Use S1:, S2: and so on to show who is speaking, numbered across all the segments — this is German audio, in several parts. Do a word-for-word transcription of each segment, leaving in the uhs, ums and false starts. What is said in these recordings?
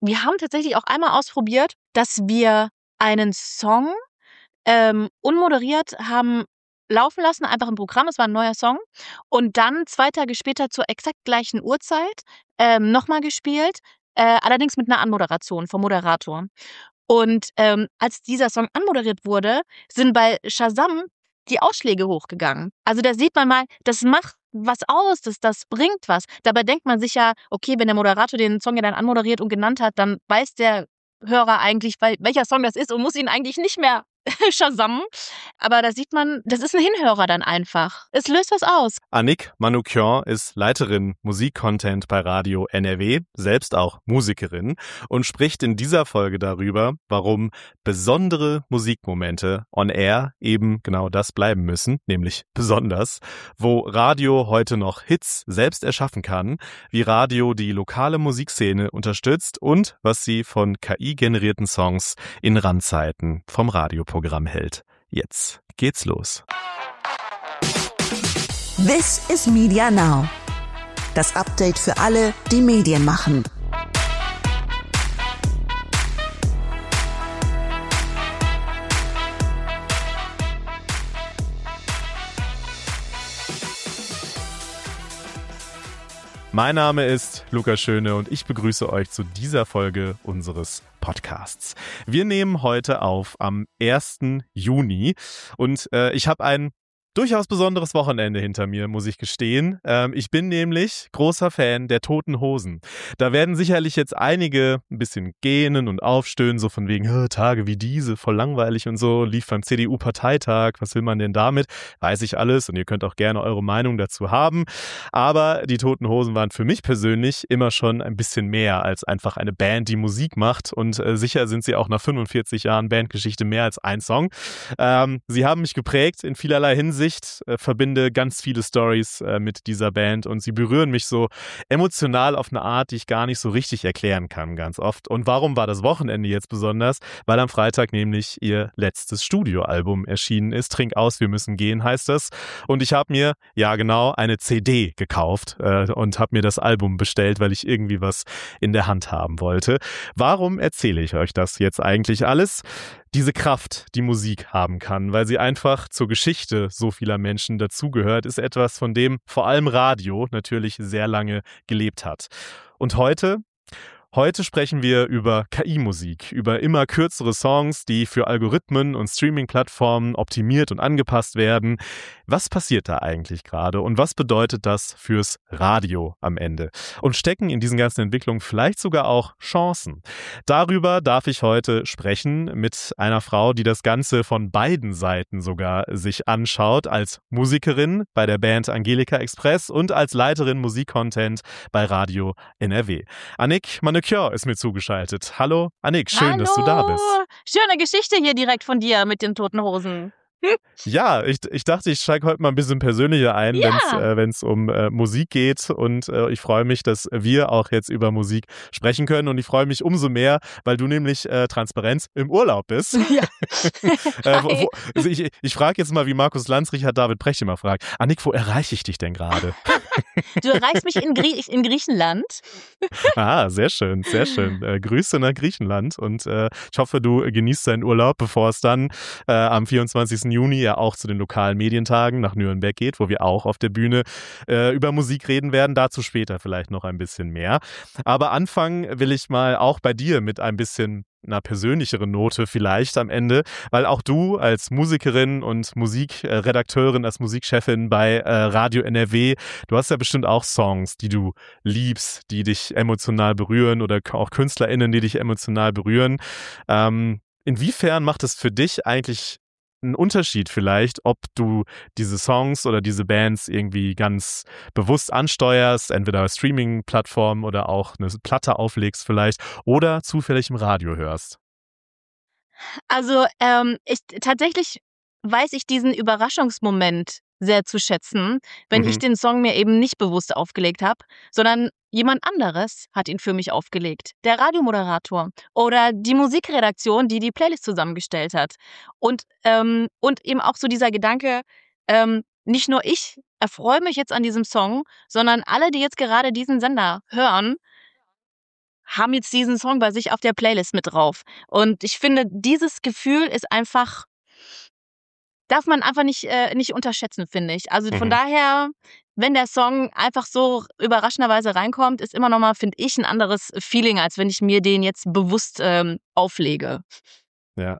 S1: wir haben tatsächlich auch einmal ausprobiert, dass wir einen Song ähm, unmoderiert haben laufen lassen, einfach im Programm, es war ein neuer Song. Und dann zwei Tage später zur exakt gleichen Uhrzeit ähm, nochmal gespielt, äh, allerdings mit einer Anmoderation vom Moderator. Und ähm, als dieser Song anmoderiert wurde, sind bei Shazam die Ausschläge hochgegangen. Also da sieht man mal, das macht was aus, das, das bringt was. Dabei denkt man sich ja, okay, wenn der Moderator den Song ja dann anmoderiert und genannt hat, dann weiß der Hörer eigentlich, wel- welcher Song das ist und muss ihn eigentlich nicht mehr Shazam. Aber da sieht man, das ist ein Hinhörer dann einfach. Es löst was aus.
S2: Annick Manoukian ist Leiterin Musikcontent bei Radio N R W, selbst auch Musikerin und spricht in dieser Folge darüber, warum besondere Musikmomente on air eben genau das bleiben müssen, nämlich besonders, wo Radio heute noch Hits selbst erschaffen kann, wie Radio die lokale Musikszene unterstützt und was sie von K I-generierten Songs in Randzeiten vom Radioprogramm hält. Jetzt geht's los.
S3: This is Media Now. Das Update für alle, die Medien machen.
S2: Mein Name ist Lukas Schöne und ich begrüße euch zu dieser Folge unseres Podcasts. Wir nehmen heute auf am ersten Juni und äh, ich habe ein durchaus besonderes Wochenende hinter mir, muss ich gestehen. Ähm, ich bin nämlich großer Fan der Toten Hosen. Da werden sicherlich jetzt einige ein bisschen gähnen und aufstöhnen, so von wegen, Tage wie diese, voll langweilig und so, lief beim C D U-Parteitag, was will man denn damit? Weiß ich alles und ihr könnt auch gerne eure Meinung dazu haben. Aber die Toten Hosen waren für mich persönlich immer schon ein bisschen mehr als einfach eine Band, die Musik macht und äh, sicher sind sie auch nach fünfundvierzig Jahren Bandgeschichte mehr als ein Song. Ähm, sie haben mich geprägt in vielerlei Hinsicht. Sicht, äh, verbinde ganz viele Stories äh, mit dieser Band und sie berühren mich so emotional auf eine Art, die ich gar nicht so richtig erklären kann ganz oft. Und warum war das Wochenende jetzt besonders? Weil am Freitag nämlich ihr letztes Studioalbum erschienen ist. Trink aus, wir müssen gehen heißt das. Und ich habe mir, ja genau, eine C D gekauft äh, und habe mir das Album bestellt, weil ich irgendwie was in der Hand haben wollte. Warum erzähle ich euch das jetzt eigentlich alles? Diese Kraft, die Musik haben kann, weil sie einfach zur Geschichte so vieler Menschen dazugehört, ist etwas, von dem vor allem Radio natürlich sehr lange gelebt hat. Und heute? Heute sprechen wir über K I-Musik, über immer kürzere Songs, die für Algorithmen und Streaming-Plattformen optimiert und angepasst werden. Was passiert da eigentlich gerade und was bedeutet das fürs Radio am Ende? Und stecken in diesen ganzen Entwicklungen vielleicht sogar auch Chancen? Darüber darf ich heute sprechen mit einer Frau, die das Ganze von beiden Seiten sogar sich anschaut, als Musikerin bei der Band Angelika Express und als Leiterin Musikcontent bei Radio N R W. Annick Manoukian ist mir zugeschaltet. Hallo Annick, schön,
S1: Hallo.
S2: dass du da bist.
S1: Schöne Geschichte hier direkt von dir mit den Toten Hosen.
S2: Ja, ich, ich dachte, ich steige heute mal ein bisschen persönlicher ein,
S1: Ja.
S2: wenn es äh, um äh, Musik geht und äh, ich freue mich, dass wir auch jetzt über Musik sprechen können und ich freue mich umso mehr, weil du nämlich äh, Transparenz im Urlaub bist.
S1: Ja.
S2: äh, wo, wo, also ich ich frage jetzt mal, wie Markus Lanz Richard David Precht immer fragt, Annick, wo erreiche ich dich denn gerade?
S1: Du erreichst mich in, Grie in Griechenland.
S2: Ah, sehr schön, sehr schön. Äh, Grüße nach Griechenland und äh, ich hoffe, du genießt deinen Urlaub, bevor es dann äh, am vierundzwanzigsten Juni ja auch zu den lokalen Medientagen nach Nürnberg geht, wo wir auch auf der Bühne äh, über Musik reden werden. Dazu später vielleicht noch ein bisschen mehr. Aber anfangen will ich mal auch bei dir mit ein bisschen einer persönlicheren Note vielleicht am Ende, weil auch du als Musikerin und Musikredakteurin, als Musikchefin bei äh, Radio N R W, du hast ja bestimmt auch Songs, die du liebst, die dich emotional berühren oder auch KünstlerInnen, die dich emotional berühren. Ähm, inwiefern macht es für dich eigentlich einen Unterschied vielleicht, ob du diese Songs oder diese Bands irgendwie ganz bewusst ansteuerst, entweder Streaming-Plattformen oder auch eine Platte auflegst vielleicht oder zufällig im Radio hörst?
S1: Also ähm, ich tatsächlich weiß ich diesen Überraschungsmoment sehr zu schätzen, wenn
S2: Mhm.
S1: ich den Song mir eben nicht bewusst aufgelegt habe, sondern jemand anderes hat ihn für mich aufgelegt. Der Radiomoderator oder die Musikredaktion, die die Playlist zusammengestellt hat. Und, ähm, und eben auch so dieser Gedanke, ähm, nicht nur ich erfreue mich jetzt an diesem Song, sondern alle, die jetzt gerade diesen Sender hören, haben jetzt diesen Song bei sich auf der Playlist mit drauf. Und ich finde, dieses Gefühl ist einfach, darf man einfach nicht, äh, nicht unterschätzen, finde ich. Also von
S2: Mhm.
S1: daher, wenn der Song einfach so überraschenderweise reinkommt, ist immer noch mal, finde ich, ein anderes Feeling, als wenn ich mir den jetzt bewusst ähm, auflege.
S2: Ja,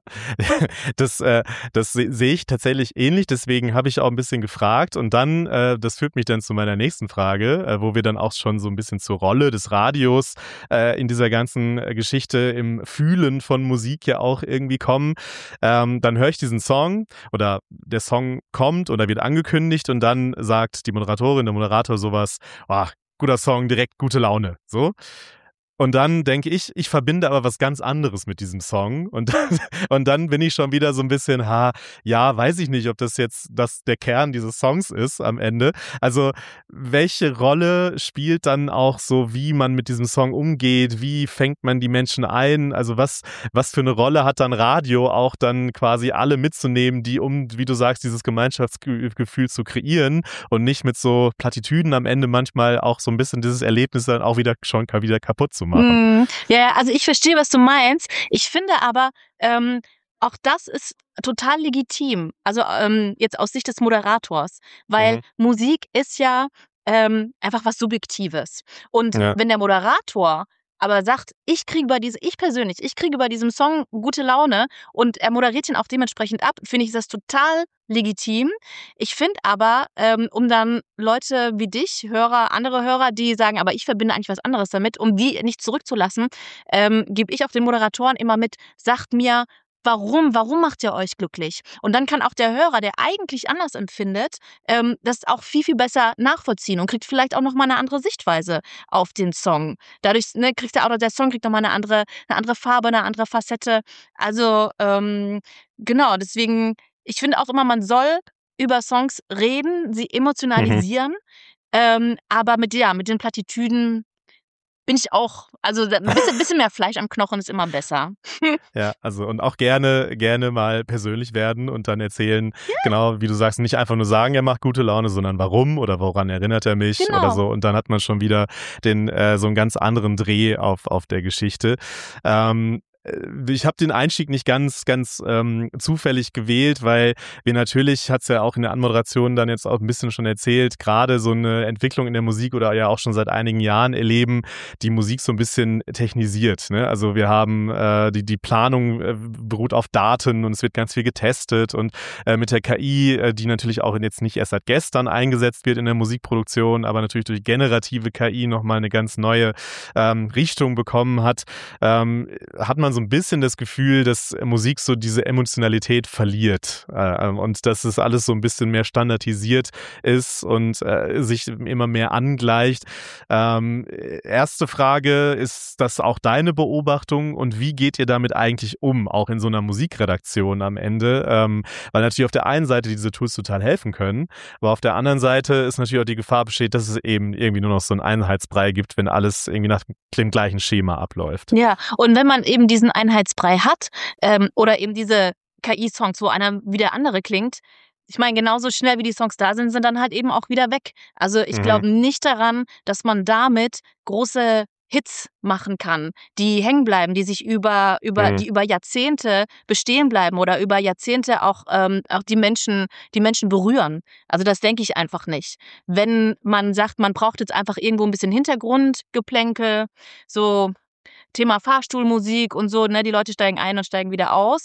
S2: das, äh, das se sehe ich tatsächlich ähnlich, deswegen habe ich auch ein bisschen gefragt und dann, äh, das führt mich dann zu meiner nächsten Frage, äh, wo wir dann auch schon so ein bisschen zur Rolle des Radios äh, in dieser ganzen äh, Geschichte im Fühlen von Musik ja auch irgendwie kommen. Ähm, dann höre ich diesen Song oder der Song kommt oder wird angekündigt und dann sagt die Moderatorin, der Moderator sowas: „Oh, guter Song, direkt gute Laune“, so. Und dann denke ich, ich verbinde aber was ganz anderes mit diesem Song. Und, und dann bin ich schon wieder so ein bisschen, ha, ja, weiß ich nicht, ob das jetzt das, der Kern dieses Songs ist am Ende. Also, welche Rolle spielt dann auch so, wie man mit diesem Song umgeht? Wie fängt man die Menschen ein? Also, was, was für eine Rolle hat dann Radio auch dann quasi alle mitzunehmen, die, um, wie du sagst, dieses Gemeinschaftsgefühl zu kreieren und nicht mit so Plattitüden am Ende manchmal auch so ein bisschen dieses Erlebnis dann auch wieder schon wieder kaputt zu machen.
S1: Hm, ja, ja, also ich verstehe, was du meinst. Ich finde aber, ähm, auch das ist total legitim. Also ähm, jetzt aus Sicht des Moderators, weil
S2: Mhm.
S1: Musik ist ja ähm, einfach was Subjektives. Und
S2: Ja.
S1: wenn der Moderator aber sagt, ich kriege bei diesem, ich persönlich, ich kriege bei diesem Song gute Laune und er moderiert ihn auch dementsprechend ab, finde ich das total legitim. Ich finde aber, ähm, um dann Leute wie dich, Hörer, andere Hörer, die sagen, aber ich verbinde eigentlich was anderes damit, um die nicht zurückzulassen, ähm, gebe ich auch den Moderatoren immer mit, sagt mir, warum, warum macht ihr euch glücklich? Und dann kann auch der Hörer, der eigentlich anders empfindet, ähm, das auch viel, viel besser nachvollziehen und kriegt vielleicht auch nochmal eine andere Sichtweise auf den Song. Dadurch ne, kriegt der, auch, der Song kriegt nochmal eine andere, eine andere Farbe, eine andere Facette. Also ähm, genau, deswegen, ich finde auch immer, man soll über Songs reden, sie
S2: Mhm.
S1: emotionalisieren, ähm, aber mit, ja, mit den Plattitüden bin ich auch, also ein bisschen, bisschen mehr Fleisch am Knochen ist immer besser.
S2: Ja, also und auch gerne, gerne mal persönlich werden und dann erzählen, genau wie du sagst, nicht einfach nur sagen, er macht gute Laune, sondern warum oder woran erinnert er mich oder
S1: Genau.
S2: so. Und dann hat man schon wieder den äh, so einen ganz anderen Dreh auf, auf der Geschichte. Ähm, Ich habe den Einstieg nicht ganz, ganz ähm, zufällig gewählt, weil wir natürlich, hat's ja auch in der Anmoderation dann jetzt auch ein bisschen schon erzählt, gerade so eine Entwicklung in der Musik oder ja auch schon seit einigen Jahren erleben, die Musik so ein bisschen technisiert. Ne? Also wir haben äh, die, die Planung äh, beruht auf Daten und es wird ganz viel getestet und äh, mit der K I, äh, die natürlich auch jetzt nicht erst seit gestern eingesetzt wird in der Musikproduktion, aber natürlich durch generative K I nochmal eine ganz neue ähm, Richtung bekommen hat, ähm, hat man so ein bisschen das Gefühl, dass Musik so diese Emotionalität verliert äh, und dass es alles so ein bisschen mehr standardisiert ist und äh, sich immer mehr angleicht. Ähm, erste Frage, ist das auch deine Beobachtung und wie geht ihr damit eigentlich um, auch in so einer Musikredaktion am Ende? Ähm, weil natürlich auf der einen Seite diese Tools total helfen können, aber auf der anderen Seite ist natürlich auch die Gefahr besteht, dass es eben irgendwie nur noch so einen Einheitsbrei gibt, wenn alles irgendwie nach dem gleichen Schema abläuft.
S1: Ja, und wenn man eben diesen Einheitsbrei hat ähm, oder eben diese K I-Songs, wo einer wie der andere klingt, ich meine, genauso schnell wie die Songs da sind, sind dann halt eben auch wieder weg. Also ich
S2: Mhm.
S1: glaube nicht daran, dass man damit große Hits machen kann, die hängen bleiben, die sich über, über,
S2: Mhm.
S1: die über Jahrzehnte bestehen bleiben oder über Jahrzehnte auch, ähm, auch die Menschen, die Menschen berühren. Also das denke ich einfach nicht. Wenn man sagt, man braucht jetzt einfach irgendwo ein bisschen Hintergrundgeplänkel, so Thema Fahrstuhlmusik und so, ne, die Leute steigen ein und steigen wieder aus.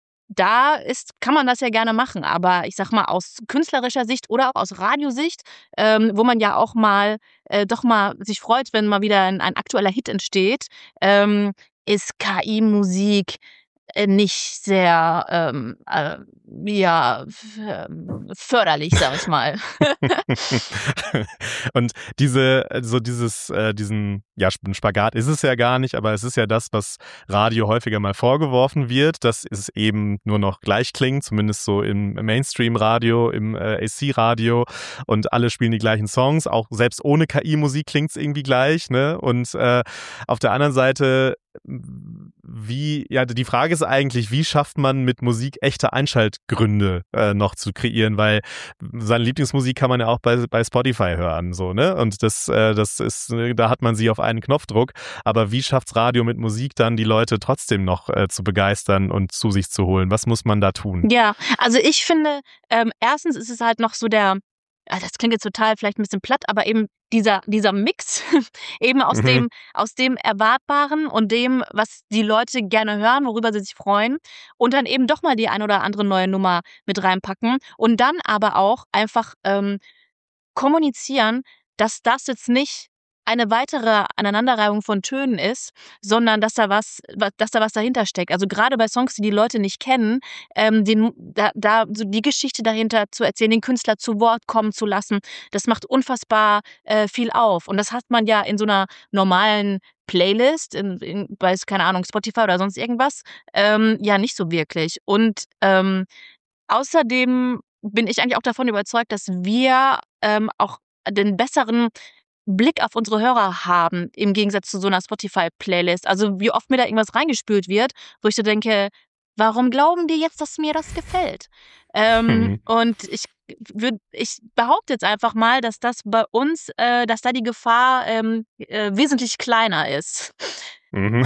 S1: Da ist kann man das ja gerne machen, aber ich sage mal, aus künstlerischer Sicht oder auch aus Radiosicht, ähm, wo man ja auch mal äh, doch mal sich freut, wenn mal wieder ein ein aktueller Hit entsteht, ähm, ist K I-Musik äh, nicht sehr, ähm, äh, ja, f ähm, förderlich, sage ich mal.
S2: Und diese, so dieses, äh, diesen, ja, ein Spagat ist es ja gar nicht, aber es ist ja das, was Radio häufiger mal vorgeworfen wird, dass es eben nur noch gleich klingt, zumindest so im Mainstream-Radio, im äh, A C-Radio und alle spielen die gleichen Songs, auch selbst ohne K I-Musik klingt es irgendwie gleich, ne? Und äh, auf der anderen Seite wie, ja, die Frage ist eigentlich, wie schafft man mit Musik echte Einschaltgründe äh, noch zu kreieren, weil seine Lieblingsmusik kann man ja auch bei, bei Spotify hören, so, ne? Und das, äh, das ist, da hat man sie auf einen Knopfdruck. Aber wie schafft's Radio mit Musik dann, die Leute trotzdem noch äh, zu begeistern und zu sich zu holen? Was muss man da tun?
S1: Ja, also ich finde, ähm, erstens ist es halt noch so der, ah, das klingt jetzt total vielleicht ein bisschen platt, aber eben dieser, dieser Mix eben aus
S2: Mhm.
S1: dem, aus dem Erwartbaren und dem, was die Leute gerne hören, worüber sie sich freuen und dann eben doch mal die ein oder andere neue Nummer mit reinpacken und dann aber auch einfach ähm, kommunizieren, dass das jetzt nicht eine weitere Aneinanderreihung von Tönen ist, sondern dass da was, wa- dass da was dahinter steckt. Also gerade bei Songs, die die Leute nicht kennen, ähm, den, da, da so die Geschichte dahinter zu erzählen, den Künstler zu Wort kommen zu lassen, das macht unfassbar äh, viel auf. Und das hat man ja in so einer normalen Playlist, in, in, bei, keine Ahnung, Spotify oder sonst irgendwas, ähm, ja nicht so wirklich. Und ähm, außerdem bin ich eigentlich auch davon überzeugt, dass wir ähm, auch den besseren Blick auf unsere Hörer haben, im Gegensatz zu so einer Spotify-Playlist. Also wie oft mir da irgendwas reingespült wird, wo ich so denke, warum glauben die jetzt, dass mir das gefällt? Ähm,
S2: Mhm.
S1: und ich würd, ich behaupte jetzt einfach mal, dass das bei uns, äh, dass da die Gefahr ähm, äh, wesentlich kleiner ist.
S2: Mhm.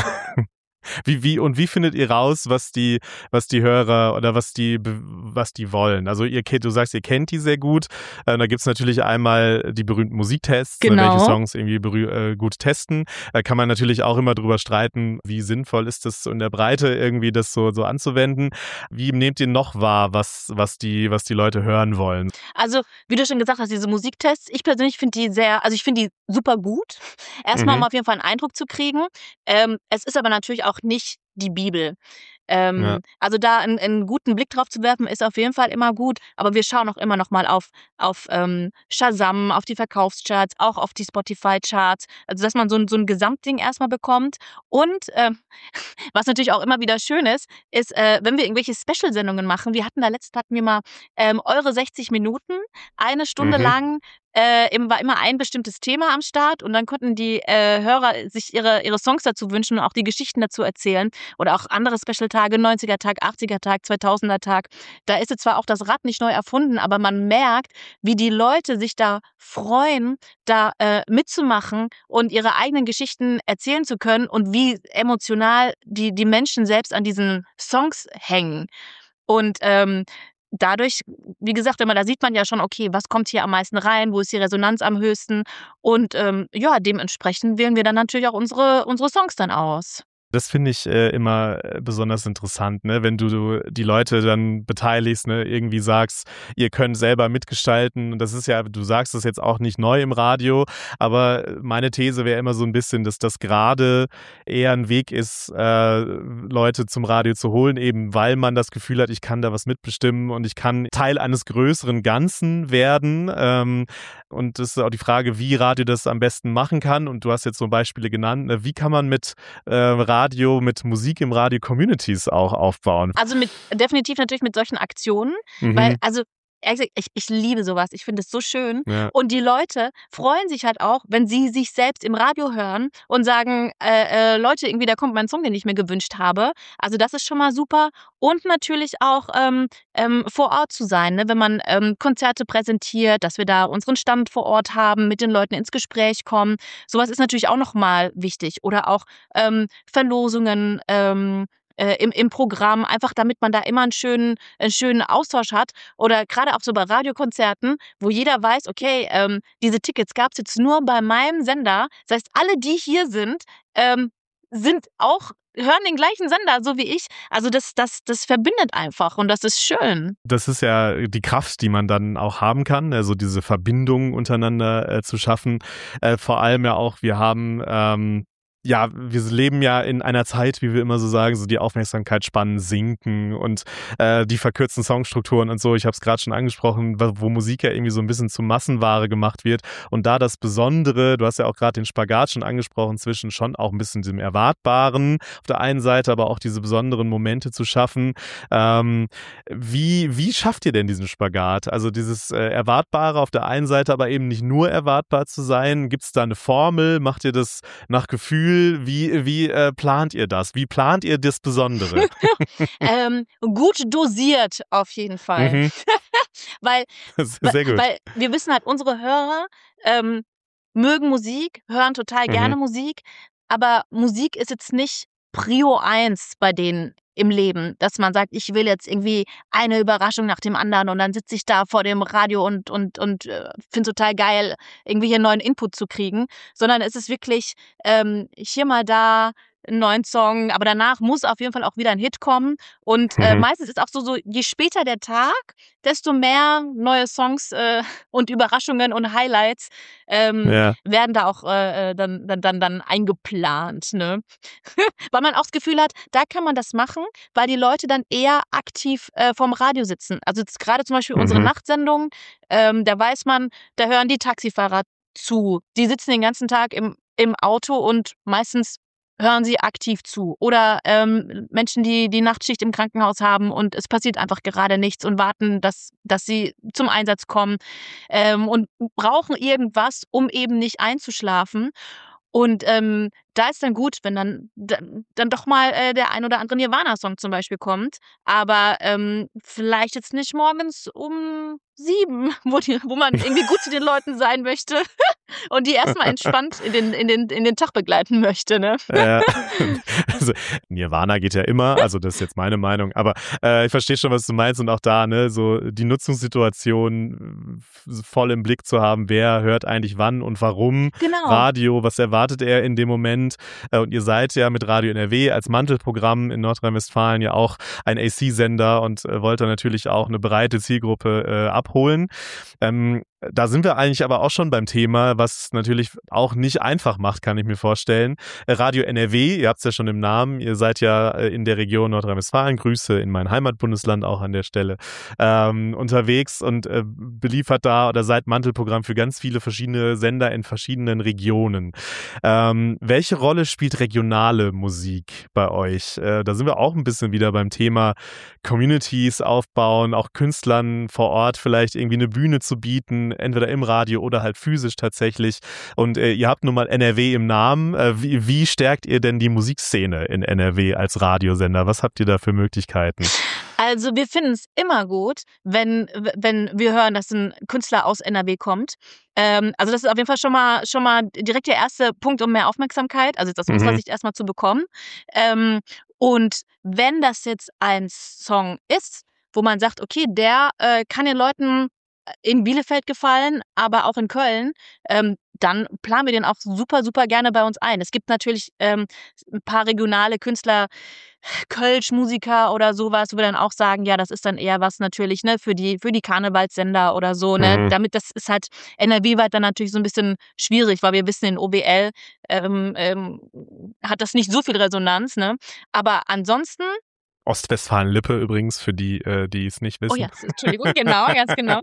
S2: Wie, wie, und wie findet ihr raus, was die, was die Hörer oder was die, be- was die wollen? Also ihr kennt, du sagst, ihr kennt die sehr gut. Äh, da gibt's natürlich einmal die berühmten Musiktests, ne,
S1: Genau.
S2: welche Songs irgendwie berü- äh, gut testen. Da kann man natürlich auch immer drüber streiten, wie sinnvoll ist es in der Breite irgendwie das so, so anzuwenden. Wie nehmt ihr noch wahr, was, was die, was die Leute hören wollen?
S1: Also, wie du schon gesagt hast, diese Musiktests, ich persönlich finde die sehr, also ich finde die super gut. Erstmal, um
S2: Mhm.
S1: auf jeden Fall einen Eindruck zu kriegen. Ähm, es ist aber natürlich auch nicht die Bibel.
S2: Ja.
S1: Ähm, also da einen, einen guten Blick drauf zu werfen, ist auf jeden Fall immer gut. Aber wir schauen auch immer noch mal auf, auf ähm, Shazam, auf die Verkaufscharts, auch auf die Spotify-Charts. Also dass man so ein, so ein Gesamtding erstmal bekommt. Und ähm, was natürlich auch immer wieder schön ist, ist, äh, wenn wir irgendwelche Special-Sendungen machen. Wir hatten da letztens hatten wir mal ähm, eure sechzig Minuten, eine Stunde
S2: Mhm.
S1: lang äh, im- war immer ein bestimmtes Thema am Start und dann konnten die äh, Hörer sich ihre, ihre Songs dazu wünschen und auch die Geschichten dazu erzählen oder auch andere Special-Tage, neunziger-Tag, achtziger-Tag, zweitausender-Tag. Da ist jetzt zwar auch das Rad nicht neu erfunden, aber man merkt, wie die Leute sich da freuen, da äh, mitzumachen und ihre eigenen Geschichten erzählen zu können und wie emotional die, die Menschen selbst an diesen Songs hängen. Und ähm, dadurch, wie gesagt, wenn man da sieht man ja schon, okay, was kommt hier am meisten rein, wo ist die Resonanz am höchsten und ähm, ja, dementsprechend wählen wir dann natürlich auch unsere, unsere Songs dann aus.
S2: Das finde ich äh, immer äh, besonders interessant, ne? Wenn du, du die Leute dann beteiligst, ne? Irgendwie sagst, ihr könnt selber mitgestalten. Und das ist ja, du sagst das jetzt auch nicht neu im Radio, aber meine These wäre immer so ein bisschen, dass das gerade eher ein Weg ist, äh, Leute zum Radio zu holen, eben weil man das Gefühl hat, ich kann da was mitbestimmen und ich kann Teil eines größeren Ganzen werden. Ähm, und das ist auch die Frage, wie Radio das am besten machen kann. Und du hast jetzt so Beispiele genannt. Ne? Wie kann man mit äh, Radio, mit Musik im Radio Communities auch aufbauen?
S1: Also mit definitiv natürlich mit solchen Aktionen,
S2: Mhm.
S1: weil also ehrlich gesagt, ich, ich liebe sowas. Ich finde es so schön.
S2: Ja.
S1: Und die Leute freuen sich halt auch, wenn sie sich selbst im Radio hören und sagen, äh, äh, Leute, irgendwie, da kommt mein Song, den ich mir gewünscht habe. Also das ist schon mal super. Und natürlich auch ähm, ähm, vor Ort zu sein, ne? Wenn man ähm, Konzerte präsentiert, dass wir da unseren Stand vor Ort haben, mit den Leuten ins Gespräch kommen. Sowas ist natürlich auch nochmal wichtig. Oder auch ähm, Verlosungen, ähm, äh, im, im Programm, einfach damit man da immer einen schönen, einen schönen Austausch hat. Oder gerade auch so bei Radiokonzerten, wo jeder weiß, okay, ähm, diese Tickets gab es jetzt nur bei meinem Sender. Das heißt, alle, die hier sind, ähm, sind auch, hören den gleichen Sender, so wie ich. Also das, das, das verbindet einfach und das ist schön.
S2: Das ist ja die Kraft, die man dann auch haben kann, also diese Verbindung untereinander äh, zu schaffen. Äh, vor allem ja auch, wir haben ähm, ja, wir leben ja in einer Zeit, wie wir immer so sagen, so die Aufmerksamkeitsspannen sinken und äh, die verkürzten Songstrukturen und so. Ich habe es gerade schon angesprochen, wo, wo Musik ja irgendwie so ein bisschen zur Massenware gemacht wird. Und da das Besondere, du hast ja auch gerade den Spagat schon angesprochen, zwischen schon auch ein bisschen dem Erwartbaren auf der einen Seite, aber auch diese besonderen Momente zu schaffen. Ähm, wie, wie schafft ihr denn diesen Spagat? Also dieses äh, Erwartbare auf der einen Seite, aber eben nicht nur erwartbar zu sein. Gibt es da eine Formel? Macht ihr das nach Gefühl? Gefühl? Wie, wie äh, plant ihr das? Wie plant ihr das Besondere?
S1: ähm, gut dosiert auf jeden Fall.
S2: Mhm.
S1: weil,
S2: Sehr gut.
S1: weil wir wissen halt, unsere Hörer ähm, mögen Musik, hören total gerne
S2: Mhm.
S1: Musik, aber Musik ist jetzt nicht Prio eins bei denen im Leben, dass man sagt, ich will jetzt irgendwie eine Überraschung nach dem anderen und dann sitze ich da vor dem Radio und, und, und äh, finde total geil, irgendwie hier neuen Input zu kriegen, sondern es ist wirklich ähm, hier mal da einen neuen Song, aber danach muss auf jeden Fall auch wieder ein Hit kommen und äh,
S2: Mhm.
S1: meistens ist auch so, so, je später der Tag, desto mehr neue Songs äh, und Überraschungen und Highlights ähm,
S2: Ja.
S1: werden da auch äh, dann, dann, dann, dann eingeplant, ne? Weil man auch das Gefühl hat, da kann man das machen, weil die Leute dann eher aktiv äh, vorm Radio sitzen. Also jetzt gerade zum Beispiel unsere
S2: Mhm.
S1: Nachtsendung, ähm, da weiß man, da hören die Taxifahrer zu. Die sitzen den ganzen Tag im, im Auto und meistens hören sie aktiv zu. Oder ähm, Menschen, die die Nachtschicht im Krankenhaus haben und es passiert einfach gerade nichts und warten, dass, dass sie zum Einsatz kommen ähm, und brauchen irgendwas, um eben nicht einzuschlafen. Und ähm, da ist dann gut, wenn dann, dann, dann doch mal äh, der ein oder andere Nirvana-Song zum Beispiel kommt. Aber ähm, vielleicht jetzt nicht morgens um sieben, wo, die, wo man irgendwie gut zu den Leuten sein möchte und die erstmal entspannt in den, in, den, in den Tag begleiten möchte. Ne?
S2: Ja. Also, Nirvana geht ja immer, also das ist jetzt meine Meinung, aber äh, ich verstehe schon, was du meinst und auch da, ne, so die Nutzungssituation voll im Blick zu haben, wer hört eigentlich wann und warum.
S1: Genau.
S2: Radio, was erwartet er in dem Moment? Äh, und ihr seid ja mit Radio N R W als Mantelprogramm in Nordrhein-Westfalen ja auch ein A C-Sender und äh, wollt da natürlich auch eine breite Zielgruppe äh, abholen. Ähm, Da sind wir eigentlich aber auch schon beim Thema, was natürlich auch nicht einfach macht, kann ich mir vorstellen. Radio N R W, ihr habt es ja schon im Namen, ihr seid ja in der Region Nordrhein-Westfalen, Grüße in mein Heimatbundesland auch an der Stelle, ähm, unterwegs und äh, beliefert da oder seid Mantelprogramm für ganz viele verschiedene Sender in verschiedenen Regionen. Ähm, welche Rolle spielt regionale Musik bei euch? Äh, da sind wir auch ein bisschen wieder beim Thema Communities aufbauen, auch Künstlern vor Ort vielleicht irgendwie eine Bühne zu bieten, entweder im Radio oder halt physisch tatsächlich. Und äh, ihr habt nun mal N R W im Namen. Äh, wie, wie stärkt ihr denn die Musikszene in N R W als Radiosender? Was habt ihr da für Möglichkeiten?
S1: Also wir finden es immer gut, wenn, wenn wir hören, dass ein Künstler aus N R W kommt. Ähm, also das ist auf jeden Fall schon mal, schon mal direkt der erste Punkt, um mehr Aufmerksamkeit, also das aus unserer
S2: Mhm.
S1: Sicht erstmal zu bekommen. Ähm, und wenn das jetzt ein Song ist, wo man sagt, okay, der äh, kann den Leuten in Bielefeld gefallen, aber auch in Köln, ähm, dann planen wir den auch super, super gerne bei uns ein. Es gibt natürlich ähm, ein paar regionale Künstler, Kölsch-Musiker oder sowas, wo wir dann auch sagen, ja, das ist dann eher was natürlich, ne, für die, für die Karnevalssender oder so, ne.
S2: Mhm.
S1: Damit, das ist halt N R W-weit dann natürlich so ein bisschen schwierig, weil wir wissen, in O B L ähm, ähm, hat das nicht so viel Resonanz, ne. Aber ansonsten,
S2: Ostwestfalen-Lippe übrigens, für die, äh, die es nicht
S1: oh
S2: wissen.
S1: ja, Entschuldigung, genau, ganz genau.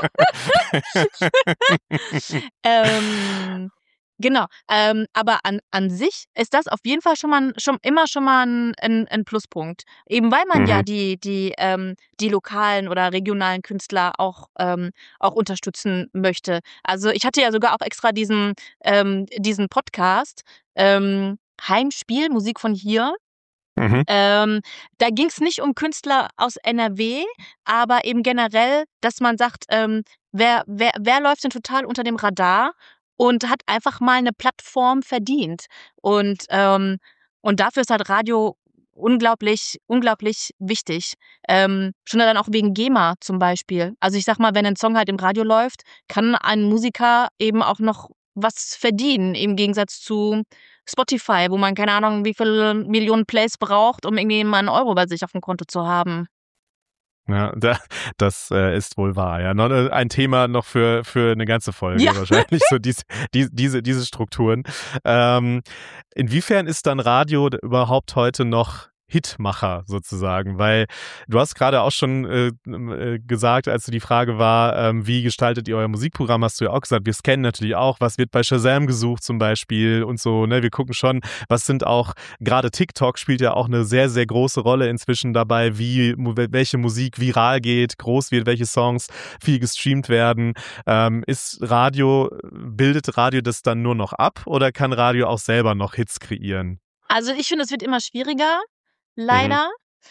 S1: ähm, genau, ähm, aber an, an sich ist das auf jeden Fall schon mal ein- schon immer schon mal ein, ein, ein Pluspunkt. Eben weil man ja
S2: Mhm.
S1: die, die, ähm, die lokalen oder regionalen Künstler auch, ähm, auch unterstützen möchte. Also ich hatte ja sogar auch extra diesen, ähm, diesen Podcast, ähm, Heimspiel, Musik von hier.
S2: Mhm.
S1: Ähm, da ging es nicht um Künstler aus N R W, aber eben generell, dass man sagt, ähm, wer, wer, wer läuft denn total unter dem Radar und hat einfach mal eine Plattform verdient. Und, ähm, und dafür ist halt Radio unglaublich, unglaublich wichtig. Ähm, schon dann auch wegen GEMA zum Beispiel. Also ich sag mal, wenn ein Song halt im Radio läuft, kann ein Musiker eben auch noch was verdienen, im Gegensatz zu Spotify, wo man keine Ahnung, wie viele Millionen Plays braucht, um irgendwie mal einen Euro bei sich auf dem Konto zu haben.
S2: Ja, da, das äh, ist wohl wahr. Ja, noch äh, ein Thema noch für für eine ganze Folge
S1: Ja.
S2: wahrscheinlich so dies, die, diese diese Strukturen. Ähm, inwiefern ist dann Radio überhaupt heute noch Hitmacher sozusagen, weil du hast gerade auch schon äh, äh, gesagt, als die Frage war, ähm, wie gestaltet ihr euer Musikprogramm, hast du ja auch gesagt, wir scannen natürlich auch, was wird bei Shazam gesucht zum Beispiel und so, ne, wir gucken schon, was sind auch, gerade TikTok spielt ja auch eine sehr, sehr große Rolle inzwischen dabei, wie, welche Musik viral geht, groß wird, welche Songs viel gestreamt werden. Ähm, ist Radio, bildet Radio das dann nur noch ab oder kann Radio auch selber noch Hits kreieren?
S1: Also ich finde, es wird immer schwieriger,
S2: Mhm.
S1: leider.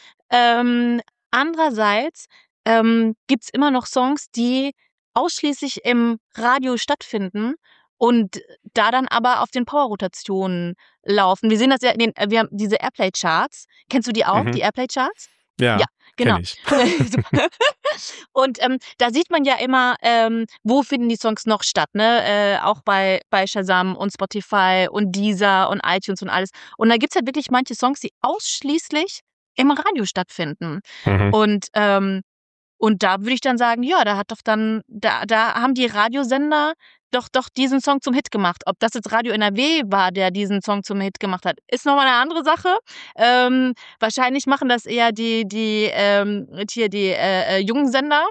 S1: Ähm, andererseits ähm, gibt's immer noch Songs, die ausschließlich im Radio stattfinden und da dann aber auf den Power-Rotationen laufen. Wir sehen das ja in den, äh, wir haben diese Airplay-Charts. Kennst du die auch,
S2: Mhm.
S1: die Airplay-Charts?
S2: Ja,
S1: Ja, genau.
S2: kenn ich.
S1: Super. Und ähm, da sieht man ja immer, ähm, wo finden die Songs noch statt, ne? Äh, auch bei, bei Shazam und Spotify und Deezer und iTunes und alles. Und da gibt's halt wirklich manche Songs, die ausschließlich im Radio stattfinden.
S2: Mhm.
S1: Und ähm, und da würde ich dann sagen, ja, da hat doch dann, da, da haben die Radiosender doch doch diesen Song zum Hit gemacht. Ob das jetzt Radio N R W war, der diesen Song zum Hit gemacht hat, ist nochmal eine andere Sache. Ähm, wahrscheinlich machen das eher die, die, ähm, hier die äh, äh, jungen Sender.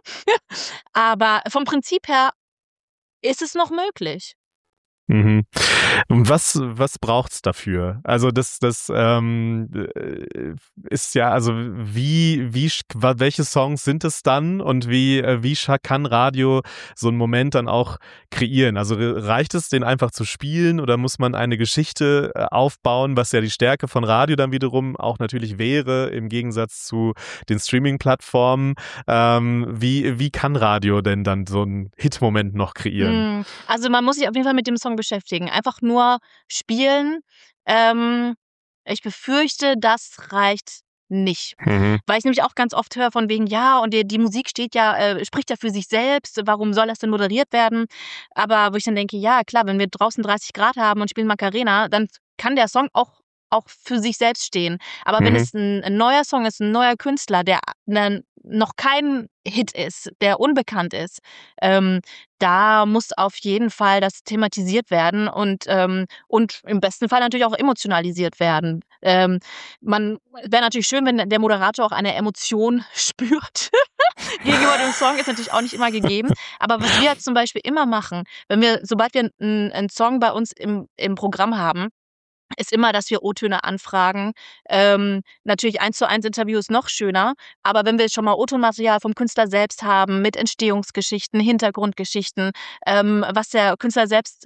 S1: Aber vom Prinzip her ist es noch möglich.
S2: Mhm. Und was, was braucht's dafür? Also das, das ähm, äh, ist ja, also wie, wie, welche Songs sind es dann und wie, wie kann Radio so einen Moment dann auch kreieren? Also reicht es, den einfach zu spielen oder muss man eine Geschichte aufbauen, was ja die Stärke von Radio dann wiederum auch natürlich wäre, im Gegensatz zu den Streaming-Plattformen. Ähm, wie, wie kann Radio denn dann so einen Hit-Moment noch kreieren?
S1: Also man muss sich auf jeden Fall mit dem Song beschäftigen. Einfach nur spielen. Ähm, ich befürchte, das reicht nicht.
S2: Mhm.
S1: Weil ich nämlich auch ganz oft höre von wegen, ja, und die, die Musik steht ja, äh, spricht ja für sich selbst, warum soll das denn moderiert werden? Aber wo ich dann denke, ja klar, wenn wir draußen dreißig Grad haben und spielen Macarena, dann kann der Song auch auch für sich selbst stehen. Aber mhm. wenn es ein, ein neuer Song ist, ein neuer Künstler, der ne, noch kein Hit ist, der unbekannt ist, ähm, da muss auf jeden Fall das thematisiert werden und, ähm, und im besten Fall natürlich auch emotionalisiert werden. Ähm, man wäre natürlich schön, wenn der Moderator auch eine Emotion spürt. Gegenüber dem Song ist natürlich auch nicht immer gegeben. Aber was wir jetzt zum Beispiel immer machen, wenn wir, sobald wir einen, einen Song bei uns im, im Programm haben, ist immer, dass wir O-Töne anfragen. Ähm, natürlich eins zu eins Interview ist noch schöner, aber wenn wir schon mal O-Tonmaterial vom Künstler selbst haben, mit Entstehungsgeschichten, Hintergrundgeschichten, ähm, was der Künstler selbst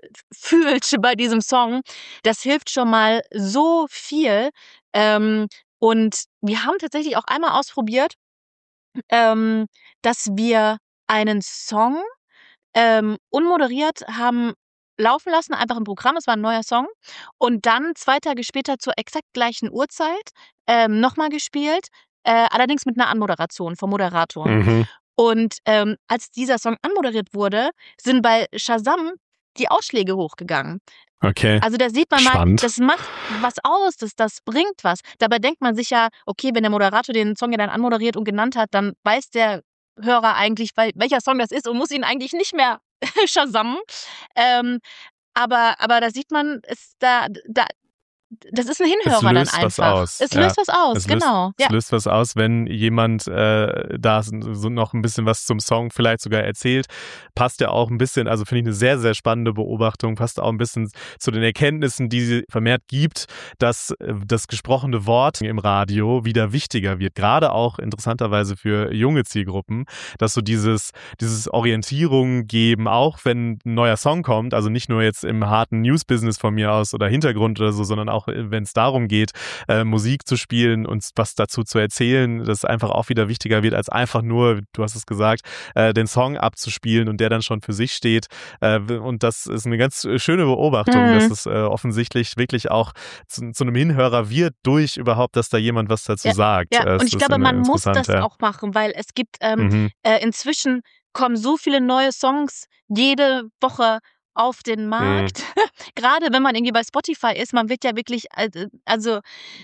S1: fühlt bei diesem Song, das hilft schon mal so viel. Ähm, und wir haben tatsächlich auch einmal ausprobiert, ähm, dass wir einen Song ähm, unmoderiert haben laufen lassen, einfach im Programm, es war ein neuer Song und dann zwei Tage später zur exakt gleichen Uhrzeit ähm, nochmal gespielt, äh, allerdings mit einer Anmoderation vom Moderator.
S2: Mhm.
S1: Und ähm, als dieser Song anmoderiert wurde, sind bei Shazam die Ausschläge hochgegangen.
S2: Okay.
S1: Also da sieht man
S2: Spannend.
S1: mal, das macht was aus, das, das bringt was. Dabei denkt man sich ja, okay, wenn der Moderator den Song ja dann anmoderiert und genannt hat, dann weiß der Hörer eigentlich, welcher Song das ist und muss ihn eigentlich nicht mehr Shazam. Ähm, aber, aber da sieht man, ist da, da, das ist ein Hinhörer dann einfach.
S2: Es löst was aus.
S1: Es
S2: ja.
S1: löst was aus,
S2: es
S1: genau.
S2: Löst,
S1: ja.
S2: Es löst was aus, wenn jemand äh, da so noch ein bisschen was zum Song vielleicht sogar erzählt. Passt ja auch ein bisschen, also finde ich eine sehr, sehr spannende Beobachtung, passt auch ein bisschen zu den Erkenntnissen, die sie vermehrt gibt, dass äh, das gesprochene Wort im Radio wieder wichtiger wird. Gerade auch interessanterweise für junge Zielgruppen, dass so dieses, dieses Orientierung geben, auch wenn ein neuer Song kommt, also nicht nur jetzt im harten News-Business von mir aus oder Hintergrund oder so, sondern auch auch wenn es darum geht, äh, Musik zu spielen und was dazu zu erzählen, das einfach auch wieder wichtiger wird, als einfach nur, du hast es gesagt, äh, den Song abzuspielen und der dann schon für sich steht. Äh, und das ist eine ganz schöne Beobachtung, mhm. dass es äh, offensichtlich wirklich auch zu, zu einem Hinhörer wird, durch überhaupt, dass da jemand was dazu
S1: ja,
S2: sagt.
S1: Ja,
S2: äh,
S1: und ich glaube, man muss das
S2: ja.
S1: auch machen, weil es gibt ähm,
S2: mhm.
S1: äh, inzwischen kommen so viele neue Songs jede Woche auf den Markt. Mhm. Gerade wenn man irgendwie bei Spotify ist, man wird ja wirklich also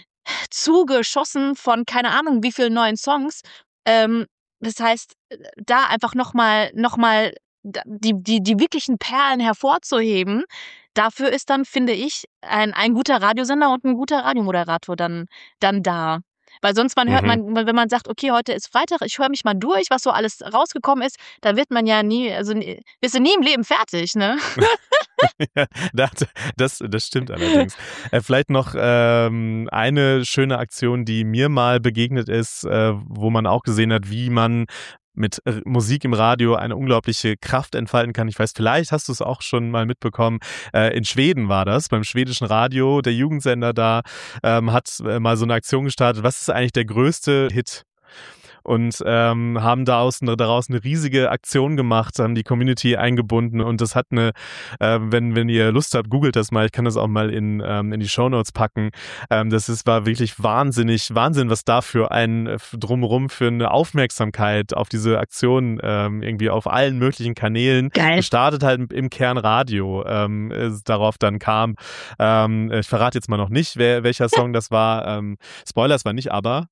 S1: zugeschossen von keine Ahnung wie vielen neuen Songs. Ähm, das heißt, da einfach nochmal noch mal die, die, die wirklichen Perlen hervorzuheben, dafür ist dann, finde ich, ein, ein guter Radiosender und ein guter Radiomoderator dann, dann da. Weil sonst man hört
S2: Mhm.
S1: man, wenn man sagt, okay, heute ist Freitag, ich höre mich mal durch, was so alles rausgekommen ist, da wird man ja nie, also nie- bist du nie im Leben fertig, ne?
S2: Ja, das, das das stimmt allerdings. Äh, vielleicht noch ähm, eine schöne Aktion, die mir mal begegnet ist, äh, wo man auch gesehen hat, wie man mit R- Musik im Radio eine unglaubliche Kraft entfalten kann. Ich weiß, vielleicht hast du es auch schon mal mitbekommen. Äh, in Schweden war das, beim schwedischen Radio, der Jugendsender da ähm, hat äh, mal so eine Aktion gestartet. Was ist eigentlich der größte Hit? Und ähm, haben daraus, daraus eine riesige Aktion gemacht, haben die Community eingebunden und das hat eine, äh, wenn, wenn ihr Lust habt, googelt das mal, ich kann das auch mal in, ähm, in die Shownotes packen. Ähm, das ist, war wirklich wahnsinnig, Wahnsinn, was da für ein äh, drumherum für eine Aufmerksamkeit auf diese Aktion ähm, irgendwie auf allen möglichen Kanälen
S1: Geil.
S2: gestartet halt im Kern Radio ähm, es darauf dann kam. Ähm, ich verrate jetzt mal noch nicht, wer, welcher Song das war. Ähm, Spoiler, es war nicht aber.